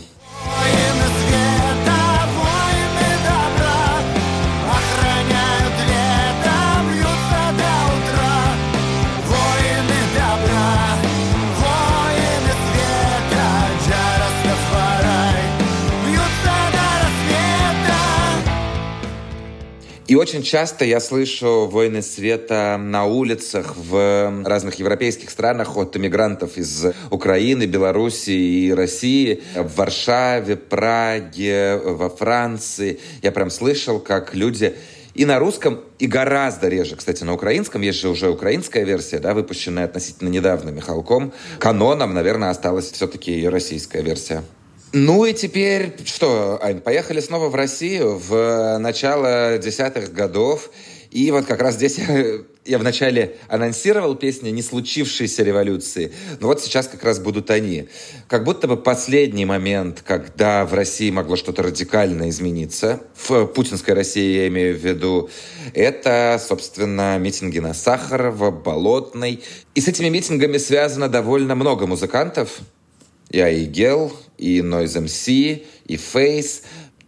И очень часто я слышу «Войны света» на улицах в разных европейских странах от иммигрантов из Украины, Белоруссии и России, в Варшаве, Праге, во Франции. Я прям слышал, как люди и на русском, и гораздо реже, кстати, на украинском. Есть же уже украинская версия, да, выпущенная относительно недавно Михалком. Каноном, наверное, осталась все-таки ее российская версия. Ну и теперь что, Ань, поехали снова в Россию в начало десятых годов. И вот как раз здесь я, я вначале анонсировал песню «Не случившейся революции». Но вот сейчас как раз будут они. Как будто бы последний момент, когда в России могло что-то радикально измениться, в путинской России я имею в виду, это, собственно, митинги на Сахарова, Болотной. И с этими митингами связано довольно много музыкантов. И Айгел, и Noise эм си, и Фейс.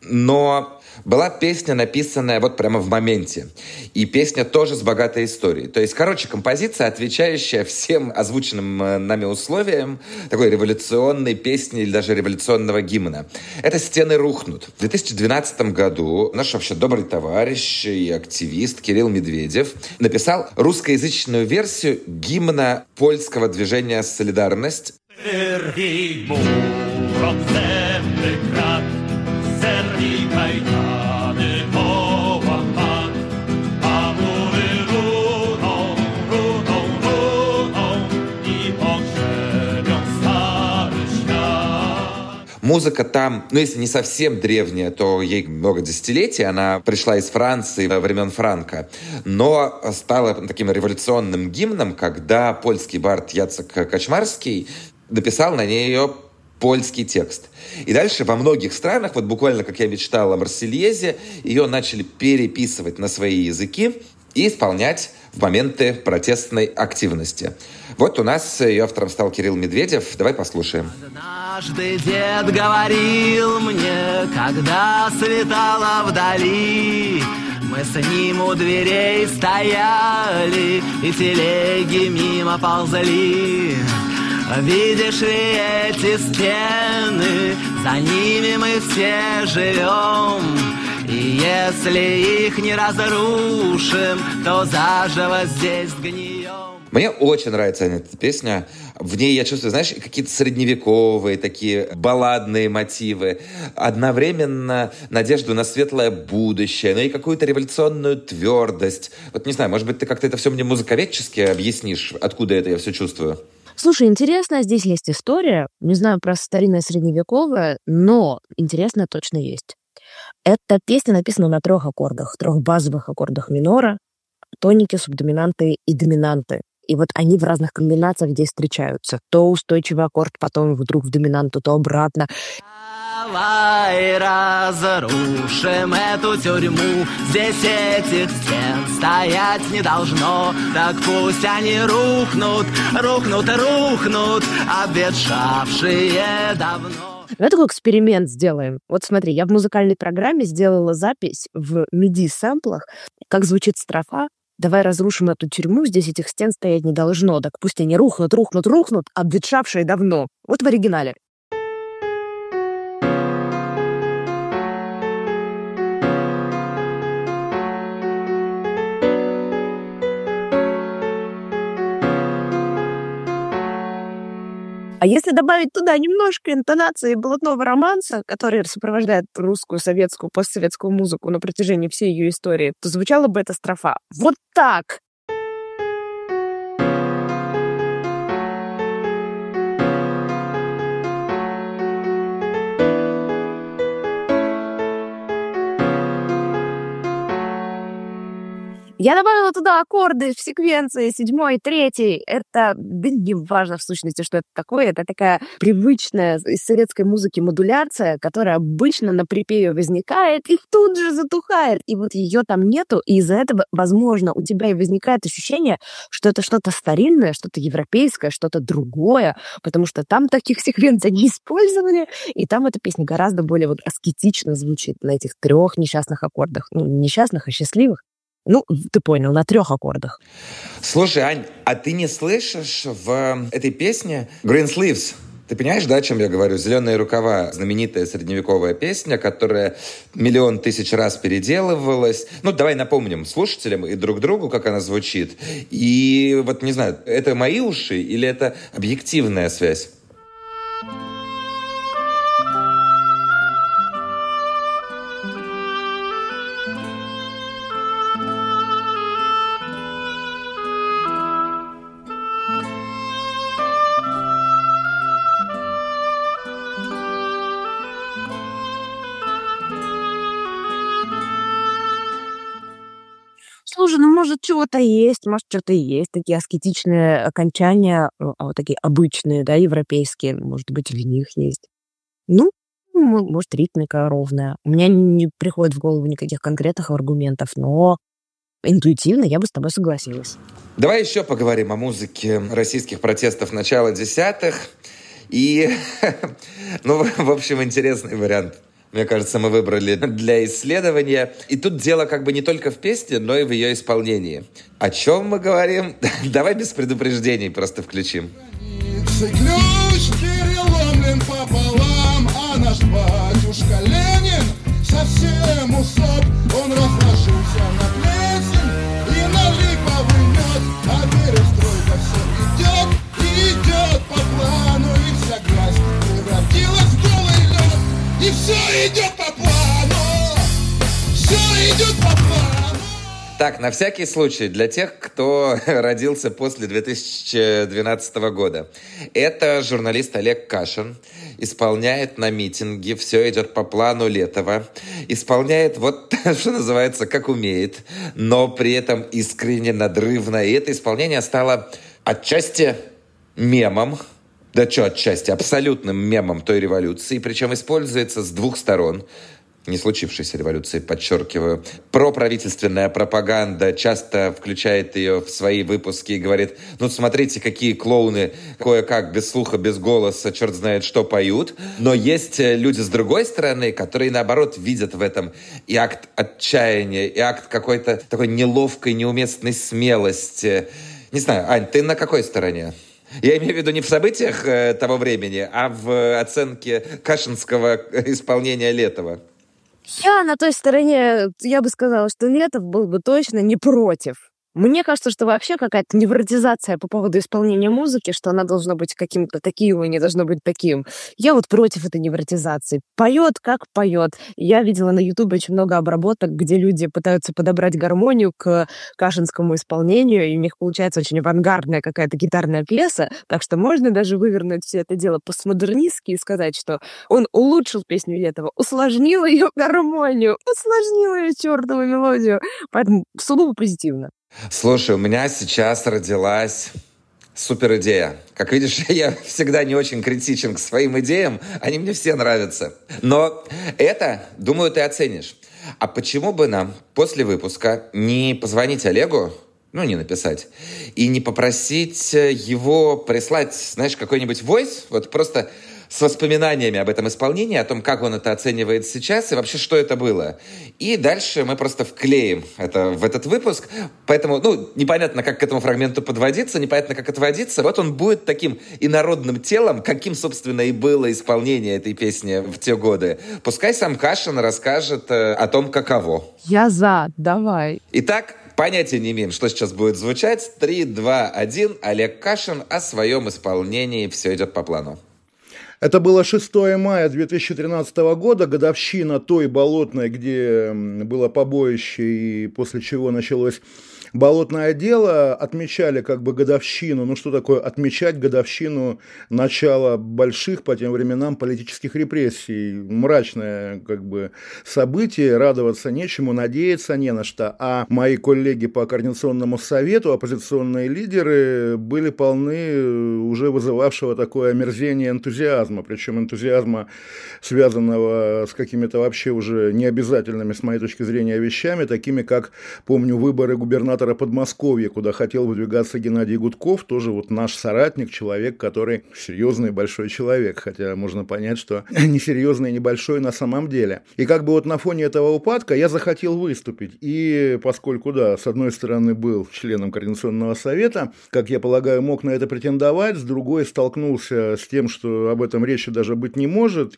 Но была песня, написанная вот прямо в моменте. И песня тоже с богатой историей. То есть, короче, композиция, отвечающая всем озвученным нами условиям такой революционной песни или даже революционного гимна. Это «Стены рухнут». В две тысячи двенадцатом году наш вообще добрый товарищ и активист Кирилл Медведев написал русскоязычную версию гимна польского движения «Солидарность». Zerwij mur od zemny krat, zerwij kajdany połamać, a mury runą, runą, runą i pogrzebią stary świat. Музыка там, ну если не совсем древняя, то ей много десятилетий. Она пришла из Франции во времен Франка, но стала таким революционным гимном, когда польский бард Яцек Качмарский написал на нее польский текст. И дальше во многих странах, вот буквально, как я мечтал о Марсельезе, ее начали переписывать на свои языки и исполнять в моменты протестной активности. Вот у нас ее автором стал Кирилл Медведев. Давай послушаем. Однажды дед говорил мне, когда светало вдали, мы с ним у дверей стояли и телеги мимо ползали. Видишь ли эти стены, за ними мы все живем. И если их не разрушим, то заживо здесь сгнием. Мне очень нравится эта песня. В ней я чувствую, знаешь, какие-то средневековые такие балладные мотивы. Одновременно надежду на светлое будущее, но и какую-то революционную твердость. Вот не знаю, может быть, ты как-то это все мне музыковедчески объяснишь, откуда это я все чувствую? Слушай, интересно, здесь есть история. Не знаю про старинное средневековое, но интересно точно есть. Эта песня написана на трех аккордах, трех базовых аккордах минора, тоники, субдоминанты и доминанты. И вот они в разных комбинациях здесь встречаются. То устойчивый аккорд, потом вдруг в доминанту, то обратно. Давай разрушим эту тюрьму. Здесь этих стен стоять не должно. Так пусть они рухнут, рухнут и рухнут, обветшавшие давно. Давай такой эксперимент сделаем. Вот смотри, я в музыкальной программе сделала запись в миди-сэмплах, как звучит строфа. Давай разрушим эту тюрьму, здесь этих стен стоять не должно. Так пусть они рухнут, рухнут, рухнут, обветшавшие давно. Вот в оригинале. А если добавить туда немножко интонации блатного романса, который сопровождает русскую, советскую, постсоветскую музыку на протяжении всей ее истории, то звучала бы эта строфа вот так. Я добавила туда аккорды в секвенции седьмой и третий. Это, да не важно в сущности, что это такое. Это такая привычная из советской музыки модуляция, которая обычно на припеве возникает и тут же затухает. И вот ее там нету, и из-за этого, возможно, у тебя и возникает ощущение, что это что-то старинное, что-то европейское, что-то другое, потому что там таких секвенций не использовали, и там эта песня гораздо более вот аскетично звучит на этих трех несчастных аккордах. Ну, не несчастных, а счастливых. Ну, ты понял, на трех аккордах. Слушай, Ань, а ты не слышишь в этой песне Green Sleeves? Ты понимаешь, да, о чем я говорю? «Зеленые рукава» — знаменитая средневековая песня, которая миллион тысяч раз переделывалась. Ну, давай напомним слушателям и друг другу, как она звучит. И вот, не знаю, это мои уши или это объективная связь? Слушай, ну, может, чего-то есть, может, что-то и есть. Такие аскетичные окончания, а вот такие обычные, да, европейские, может быть, в них есть. Ну, может, ритмика ровная. У меня не приходит в голову никаких конкретных аргументов, но интуитивно я бы с тобой согласилась. Давай еще поговорим о музыке российских протестов начала десятых. И, ну, в общем, интересный вариант. Мне кажется, мы выбрали для исследования. И тут дело как бы не только в песне, но и в ее исполнении. О чем мы говорим? Давай без предупреждений просто включим. Ключ переломлен пополам, а наш батюшка Ленин совсем усоп. Он разложился на плесень и на липовый мед, а перестройка все идет и идет по плану, и вся грязь превратилась в голый лед. И все идет по плану, все идет по плану. Так, на всякий случай, для тех, кто родился после две тысячи двенадцатого года. Это журналист Олег Кашин. Исполняет на митинге «Все идет по плану» Летова. Исполняет вот, что называется, как умеет, но при этом искренне, надрывно. И это исполнение стало отчасти мемом. Да что отчасти, абсолютным мемом той революции, причем используется с двух сторон. Не случившейся революции, подчеркиваю. Проправительственная пропаганда часто включает ее в свои выпуски и говорит: ну, смотрите, какие клоуны кое-как, без слуха, без голоса, черт знает что поют. Но есть люди с другой стороны, которые, наоборот, видят в этом и акт отчаяния, и акт какой-то такой неловкой, неуместной смелости. Не знаю, Ань, ты на какой стороне? Я имею в виду не в событиях э, того времени, а в оценке кашинского исполнения Летова. Я на той стороне, я бы сказала, что Летов был бы точно не против. Мне кажется, что вообще какая-то невротизация по поводу исполнения музыки, что она должна быть каким-то таким и не должна быть таким. Я вот против этой невротизации. Поет, как поет. Я видела на Ютубе очень много обработок, где люди пытаются подобрать гармонию к кашинскому исполнению, и у них получается очень авангардная какая-то гитарная пьеса, так что можно даже вывернуть все это дело постмодернистски и сказать, что он улучшил песню Летова, усложнил ее гармонию, усложнил ее чертову мелодию. Поэтому сугубо позитивно. Слушай, у меня сейчас родилась Супер идея. Как видишь, я всегда не очень критичен к своим идеям. Они мне все нравятся. Но это, думаю, ты оценишь. А почему бы нам после выпуска не позвонить Олегу, ну, не написать, и не попросить его прислать, знаешь, какой-нибудь войс, вот просто с воспоминаниями об этом исполнении, о том, как он это оценивает сейчас и вообще, что это было. И дальше мы просто вклеим это в этот выпуск. Поэтому, ну, непонятно, как к этому фрагменту подводиться, непонятно, как отводиться. Вот он будет таким инородным телом, каким, собственно, и было исполнение этой песни в те годы. Пускай сам Кашин расскажет э, о том, каково. Я за, давай. Итак, понятия не имеем, что сейчас будет звучать. Три, два, один. Олег Кашин о своем исполнении. Все идет по плану. Это было шестого мая две тысячи тринадцатого года, годовщина той болотной, где было побоище и после чего началось болотное дело. Отмечали как бы годовщину, ну что такое отмечать годовщину начала больших по тем временам политических репрессий. Мрачное как бы событие, радоваться нечему, надеяться не на что. А мои коллеги по Координационному совету, оппозиционные лидеры, были полны уже вызывавшего такое омерзение энтузиазма. Причем энтузиазма, связанного с какими-то вообще уже необязательными, с моей точки зрения, вещами, такими как, помню, выборы губернатора Подмосковья, куда хотел выдвигаться Геннадий Гудков, тоже вот наш соратник, человек, который серьезный большой человек, хотя можно понять, что несерьезный и небольшой на самом деле. И как бы вот на фоне этого упадка я захотел выступить. И поскольку, да, с одной стороны был членом Координационного совета, как я полагаю, мог на это претендовать, с другой столкнулся с тем, что об этом речи даже быть не может.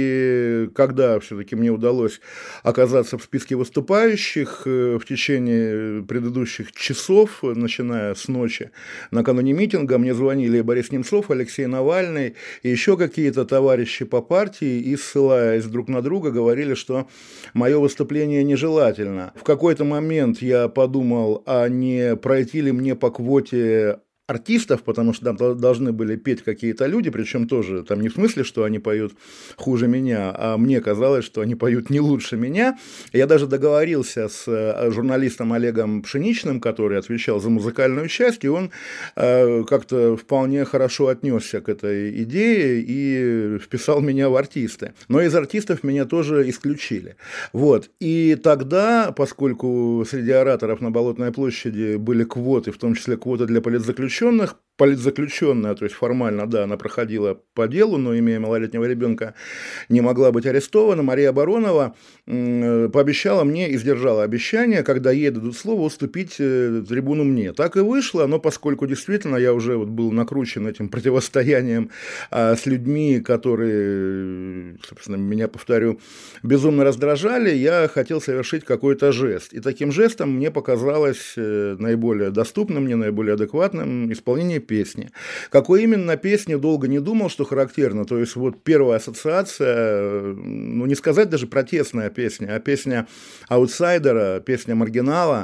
И когда все-таки мне удалось оказаться в списке выступающих в течение предыдущих часов, начиная с ночи, накануне митинга, мне звонили Борис Немцов, Алексей Навальный и еще какие-то товарищи по партии, и, ссылаясь друг на друга, говорили, что мое выступление нежелательно. В какой-то момент я подумал, а не пройти ли мне по квоте артистов, потому что там должны были петь какие-то люди, причем тоже там не в смысле, что они поют хуже меня, а мне казалось, что они поют не лучше меня. Я даже договорился с журналистом Олегом Пшеничным, который отвечал за музыкальную часть, и он э, как-то вполне хорошо отнесся к этой идее и вписал меня в артисты. Но из артистов меня тоже исключили. Вот. И тогда, поскольку среди ораторов на Болотной площади были квоты, в том числе квоты для политзаключенных, политзаключенная, то есть формально, да, она проходила по делу, но, имея малолетнего ребенка, не могла быть арестована. Мария Баронова э, пообещала мне и сдержала обещание, когда ей дадут слово, уступить э, трибуну мне. Так и вышло, но поскольку действительно я уже вот был накручен этим противостоянием э, с людьми, которые, собственно, меня, повторю, безумно раздражали, я хотел совершить какой-то жест. И таким жестом мне показалось э, наиболее доступным, мне наиболее адекватным исполнение песни. Какой именно песни, долго не думал, что характерно. То есть, вот первая ассоциация, ну, не сказать даже протестная песня, а песня аутсайдера, песня маргинала,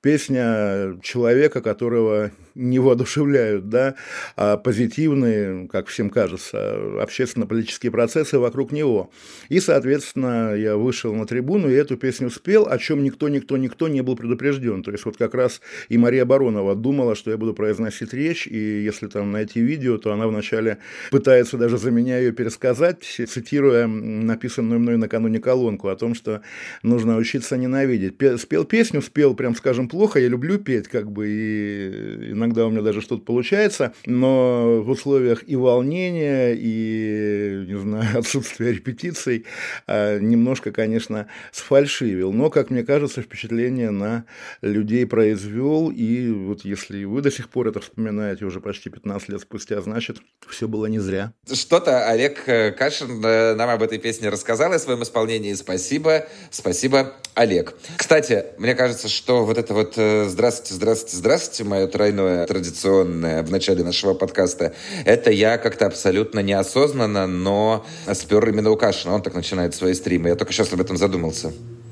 песня человека, которого не воодушевляют, да, а позитивные, как всем кажется, общественно-политические процессы вокруг него. И, соответственно, я вышел на трибуну и эту песню спел, о чем никто-никто-никто не был предупрежден. То есть, вот как раз и Мария Баронова думала, что я буду произносить речь, и если там найти видео, то она вначале пытается даже за меня ее пересказать, цитируя написанную мной накануне колонку о том, что нужно учиться ненавидеть. Спел песню, спел, прям скажем, плохо, я люблю петь, как бы, и иногда у меня даже что-то получается, но в условиях и волнения, и, не знаю, отсутствия репетиций немножко, конечно, сфальшивил, но, как мне кажется, впечатление на людей произвел, и вот если вы до сих пор это вспоминаете уже почти пятнадцать лет спустя, значит, все было не зря. Что-то Олег Кашин нам об этой песне рассказал, о своем исполнении. Спасибо, спасибо, Олег. Кстати, мне кажется, что вот это вот «Здравствуйте, здравствуйте, здравствуйте», мое тройное традиционное в начале нашего подкаста, это я как-то абсолютно неосознанно, но спер именно у Кашина. Он так начинает свои стримы. Я только сейчас об этом задумался.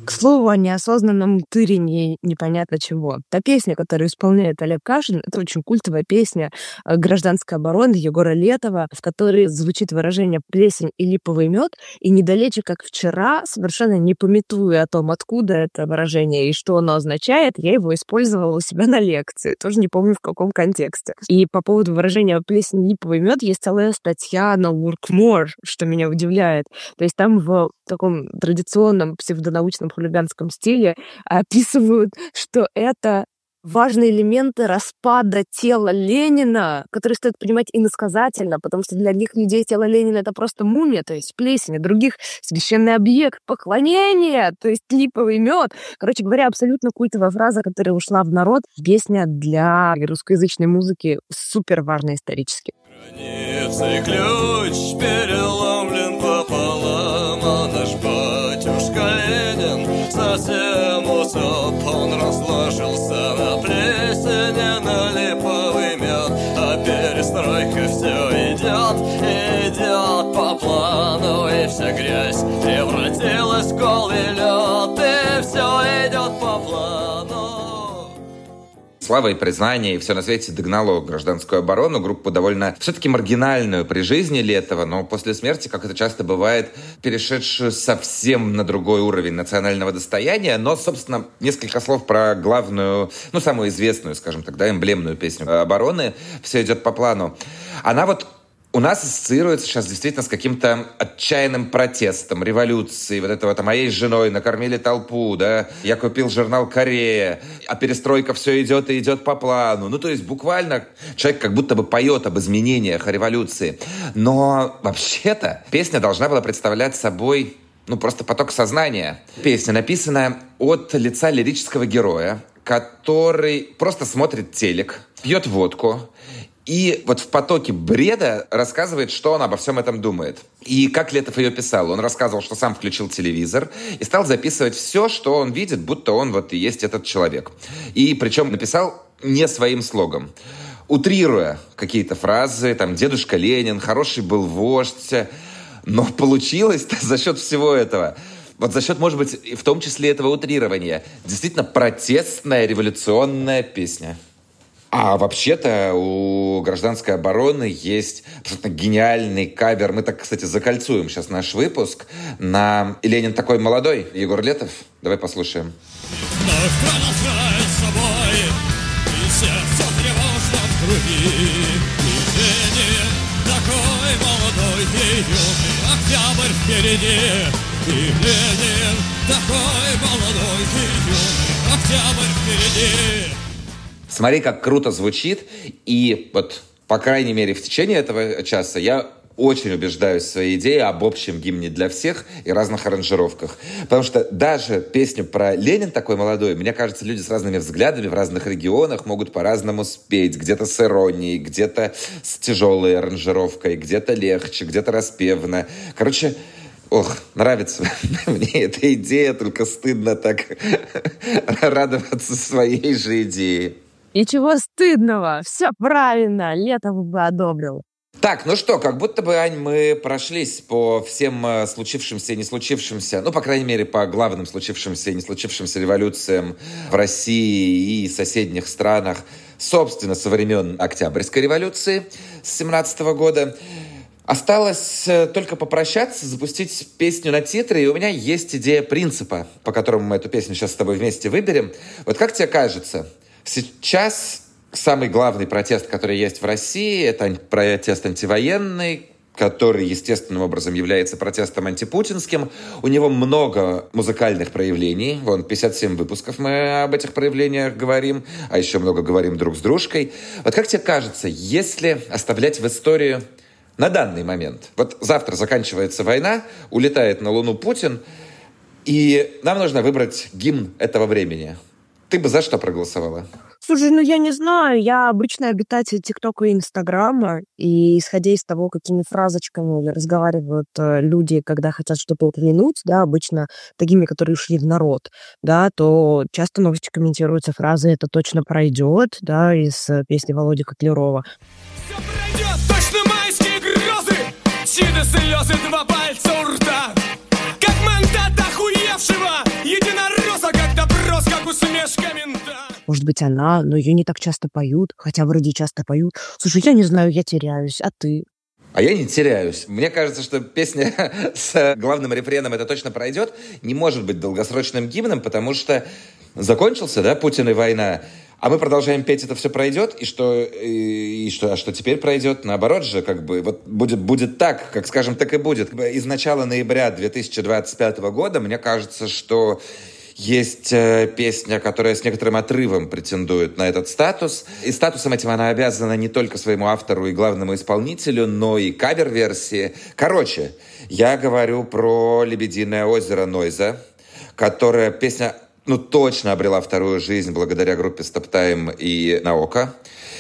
К слову о неосознанном тырении непонятно чего. Та песня, которую исполняет Олег Кашин, это очень культовая песня «Гражданская оборона» Егора Летова, в которой звучит выражение «плесень и липовый мед», и недалече, как вчера, совершенно не памятуя о том, откуда это выражение и что оно означает, я его использовала у себя на лекции. Тоже не помню, в каком контексте. И по поводу выражения «плесень и липовый мед» есть целая статья на Workmore, что меня удивляет. То есть там в таком традиционном псевдонаучном хулиганском стиле описывают, что это важные элементы распада тела Ленина, которые стоит понимать иносказательно, потому что для одних людей тело Ленина — это просто мумия, то есть плесень, а других — священный объект поклонения, то есть липовый мед. Короче говоря, абсолютно культовая фраза, которая ушла в народ. Песня для русскоязычной музыки супер важная исторически. Границы ключ переломлен пополам, а наш батюшка Ленин совсем усоп. Он разложился на плесени, на липовый мед, а перестройка все идет, идет по плану, и вся грязь превратилась в голый лед, и все идет по плану. Слава и признание, и все на свете догнало гражданскую оборону, группу довольно все-таки маргинальную при жизни Летова, но после смерти, как это часто бывает, перешедшую совсем на другой уровень национального достояния. Но, собственно, несколько слов про главную, ну, самую известную, скажем так, да, эмблемную песню обороны «Все идет по плану». Она вот у нас ассоциируется сейчас действительно с каким-то отчаянным протестом, революцией. Вот это вот: «Моей женой накормили толпу», да, «Я купил журнал «Корея», а перестройка все идет и идет по плану». Ну, то есть буквально человек как будто бы поет об изменениях, о революции. Но вообще-то песня должна была представлять собой, ну, просто поток сознания. Песня написана от лица лирического героя, который просто смотрит телек, пьет водку, и вот в потоке бреда рассказывает, что он обо всем этом думает. И как Летов ее писал. Он рассказывал, что сам включил телевизор и стал записывать все, что он видит, будто он вот и есть этот человек. И причем написал не своим слогом, утрируя какие-то фразы, там, «Дедушка Ленин», «Хороший был вождь». Но получилось за счет всего этого. Вот за счет, может быть, в том числе этого утрирования. Действительно протестная революционная песня. А вообще-то у «Гражданской обороны» есть абсолютно гениальный кавер. Мы так, кстати, закольцуем сейчас наш выпуск на «Ленин такой молодой». Егор Летов. Давай послушаем. Вновь продолжает собой, и сердце тревожно в груди. И Ленин такой молодой и юный, октябрь впереди. И Ленин такой молодой и юный, октябрь впереди. Смотри, как круто звучит. И вот, по крайней мере, в течение этого часа я очень убеждаюсь в своей идее об общем гимне для всех и разных аранжировках. Потому что даже песню про «Ленин такой молодой», мне кажется, люди с разными взглядами в разных регионах могут по-разному спеть. Где-то с иронией, где-то с тяжелой аранжировкой, где-то легче, где-то распевно. Короче, ох, нравится мне эта идея, только стыдно так радоваться своей же идее. Ничего стыдного, все правильно, Летов бы одобрил. Так, ну что, как будто бы, Ань, мы прошлись по всем случившимся и не случившимся, ну, по крайней мере, по главным случившимся и не случившимся революциям в России и соседних странах, собственно, со времен Октябрьской революции с семнадцатого года. Осталось только попрощаться, запустить песню на титры, и у меня есть идея принципа, по которому мы эту песню сейчас с тобой вместе выберем. Вот как тебе кажется, сейчас самый главный протест, который есть в России, это протест антивоенный, который естественным образом является протестом антипутинским. У него много музыкальных проявлений. Вон, пятьдесят семь выпусков мы об этих проявлениях говорим, а еще много говорим друг с дружкой. Вот как тебе кажется, если оставлять в историю на данный момент, вот завтра заканчивается война, улетает на Луну Путин, и нам нужно выбрать гимн этого времени. Ты бы за что проголосовала? Слушай, ну я не знаю, я обычный обитатель ТикТока и Инстаграма, и исходя из того, какими фразочками разговаривают люди, когда хотят что-то упомянуть, да, обычно такими, которые ушли в народ, да, то часто новости комментируются фразой «это точно пройдет», да, из песни Володи Котлярова. Все пройдет, точно майские грозы, чьи-то слезы, два пальца у рта, как мандат охуевшего, единоросса, как допрос, как усмешка мента. Может быть, она, но ее не так часто поют, хотя вроде часто поют. Слушай, я не знаю, я теряюсь, а ты? А я не теряюсь. Мне кажется, что песня с главным рефреном «Это точно пройдет» не может быть долгосрочным гимном, потому что закончился, да, Путин и война, а мы продолжаем петь «Это все пройдет», и что, и, и что, а что теперь пройдет? Наоборот же, как бы, вот будет, будет так, как скажем, так и будет. Из начала ноября две тысячи двадцать пятого года, мне кажется, что есть э, песня, которая с некоторым отрывом претендует на этот статус. И статусом этим она обязана не только своему автору и главному исполнителю, но и кавер-версии. Короче, я говорю про «Лебединое озеро» Нойза, которая песня, ну, точно обрела вторую жизнь благодаря группе Stop Time и Наока.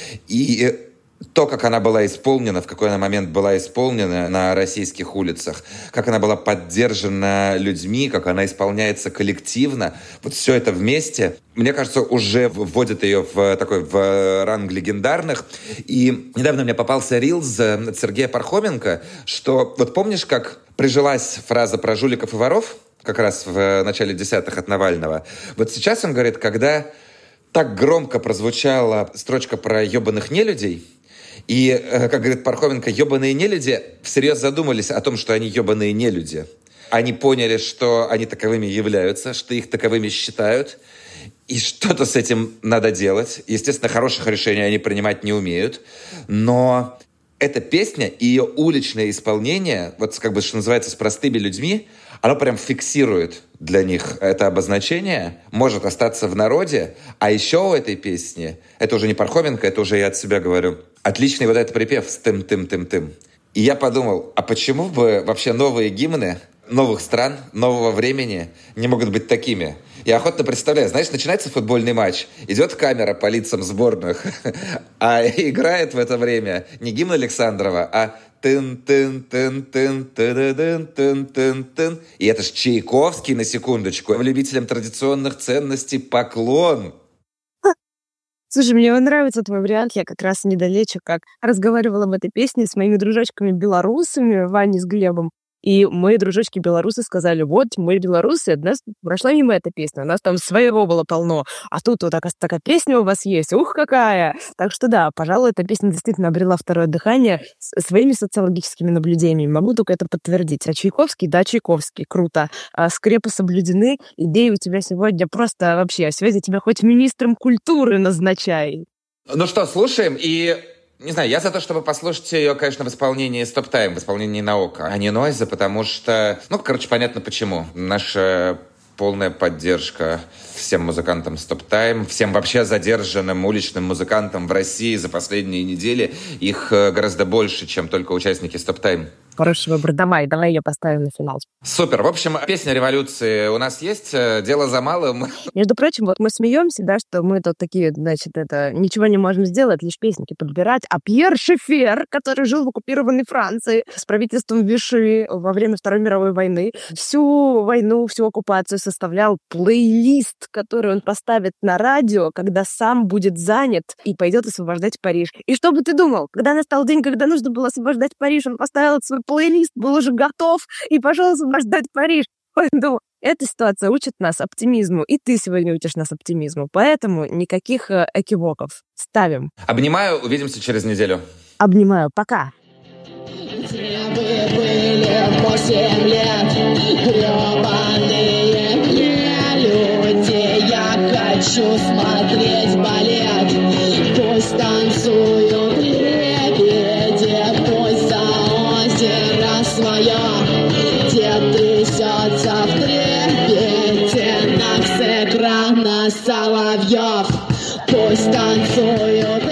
И то, как она была исполнена, в какой она момент была исполнена на российских улицах, как она была поддержана людьми, как она исполняется коллективно, вот все это вместе, мне кажется, уже вводит ее в такой в ранг легендарных. И недавно мне попался рилз от Сергея Пархоменко, что вот помнишь, как прижилась фраза про жуликов и воров, как раз в начале десятых от Навального. Вот сейчас он говорит, когда так громко прозвучала строчка про ебаных нелюдей, и, как говорит Пархоменко, ебаные нелюди всерьез задумались о том, что они ебаные нелюди. Они поняли, что они таковыми являются, что их таковыми считают, и что-то с этим надо делать. Естественно, хороших решений они принимать не умеют, но эта песня и ее уличное исполнение, вот как бы, что называется, с простыми людьми, оно прям фиксирует для них это обозначение, может остаться в народе. А еще у этой песни, это уже не Пархоменко, это уже я от себя говорю, отличный вот этот припев с тым-тым-тым-тым. И я подумал, а почему бы вообще новые гимны новых стран, нового времени не могут быть такими? Я охотно представляю, знаешь, начинается футбольный матч, идет камера по лицам сборных, а играет в это время не гимн Александрова, а тын-тын-тын-тын-тын-тын-тын-тын. И это ж Чайковский, на секундочку. Любителям традиционных ценностей поклон. Слушай, мне нравится твой вариант. Я как раз недалече как разговаривала об этой песне с моими дружочками-белорусами, Ваней с Глебом. И мои дружочки-белорусы сказали, вот, мы белорусы, от нас прошла мимо эта песня, у нас там своего было полно, а тут вот такая, такая песня у вас есть, ух, какая! Так что да, пожалуй, эта песня действительно обрела второе дыхание своими социологическими наблюдениями. Могу только это подтвердить. А Чайковский, да, Чайковский, круто. А скрепы соблюдены, идеи у тебя сегодня просто вообще, Связь тебя хоть министром культуры назначай. Ну что, слушаем и... Не знаю, я за то, чтобы послушать ее, конечно, в исполнении Stop Time, в исполнении Наока, а не Нойза, потому что... Ну, короче, понятно почему. Наша полная поддержка всем музыкантам Stop Time, всем вообще задержанным уличным музыкантам в России за последние недели. Их гораздо больше, чем только участники Stop Time. Хороший выбор. Давай, давай ее поставим на финал. Супер. В общем, песня революции у нас есть. Дело за малым. Между прочим, вот мы смеемся, да, что мы тут такие, значит, это ничего не можем сделать, лишь песенки подбирать. А Пьер Шефер, который жил в оккупированной Франции с правительством Виши во время Второй мировой войны, всю войну, всю оккупацию составлял плейлист, который он поставит на радио, когда сам будет занят и пойдет освобождать Париж. И что бы ты думал? Когда настал день, когда нужно было освобождать Париж, он поставил свой плейлист, был уже готов и пошел освобождать Париж. Поэтому эта ситуация учит нас оптимизму, и ты сегодня учишь нас оптимизму. Поэтому никаких экивоков. Ставим. Обнимаю, увидимся через неделю. Обнимаю, пока. Где вы были восемь лет, грёбаные люди? Я хочу смотреть балет, пусть танцуют лебеди, пусть за озеро свое дед трясется в трепете, на с экрана соловьев, пусть танцуют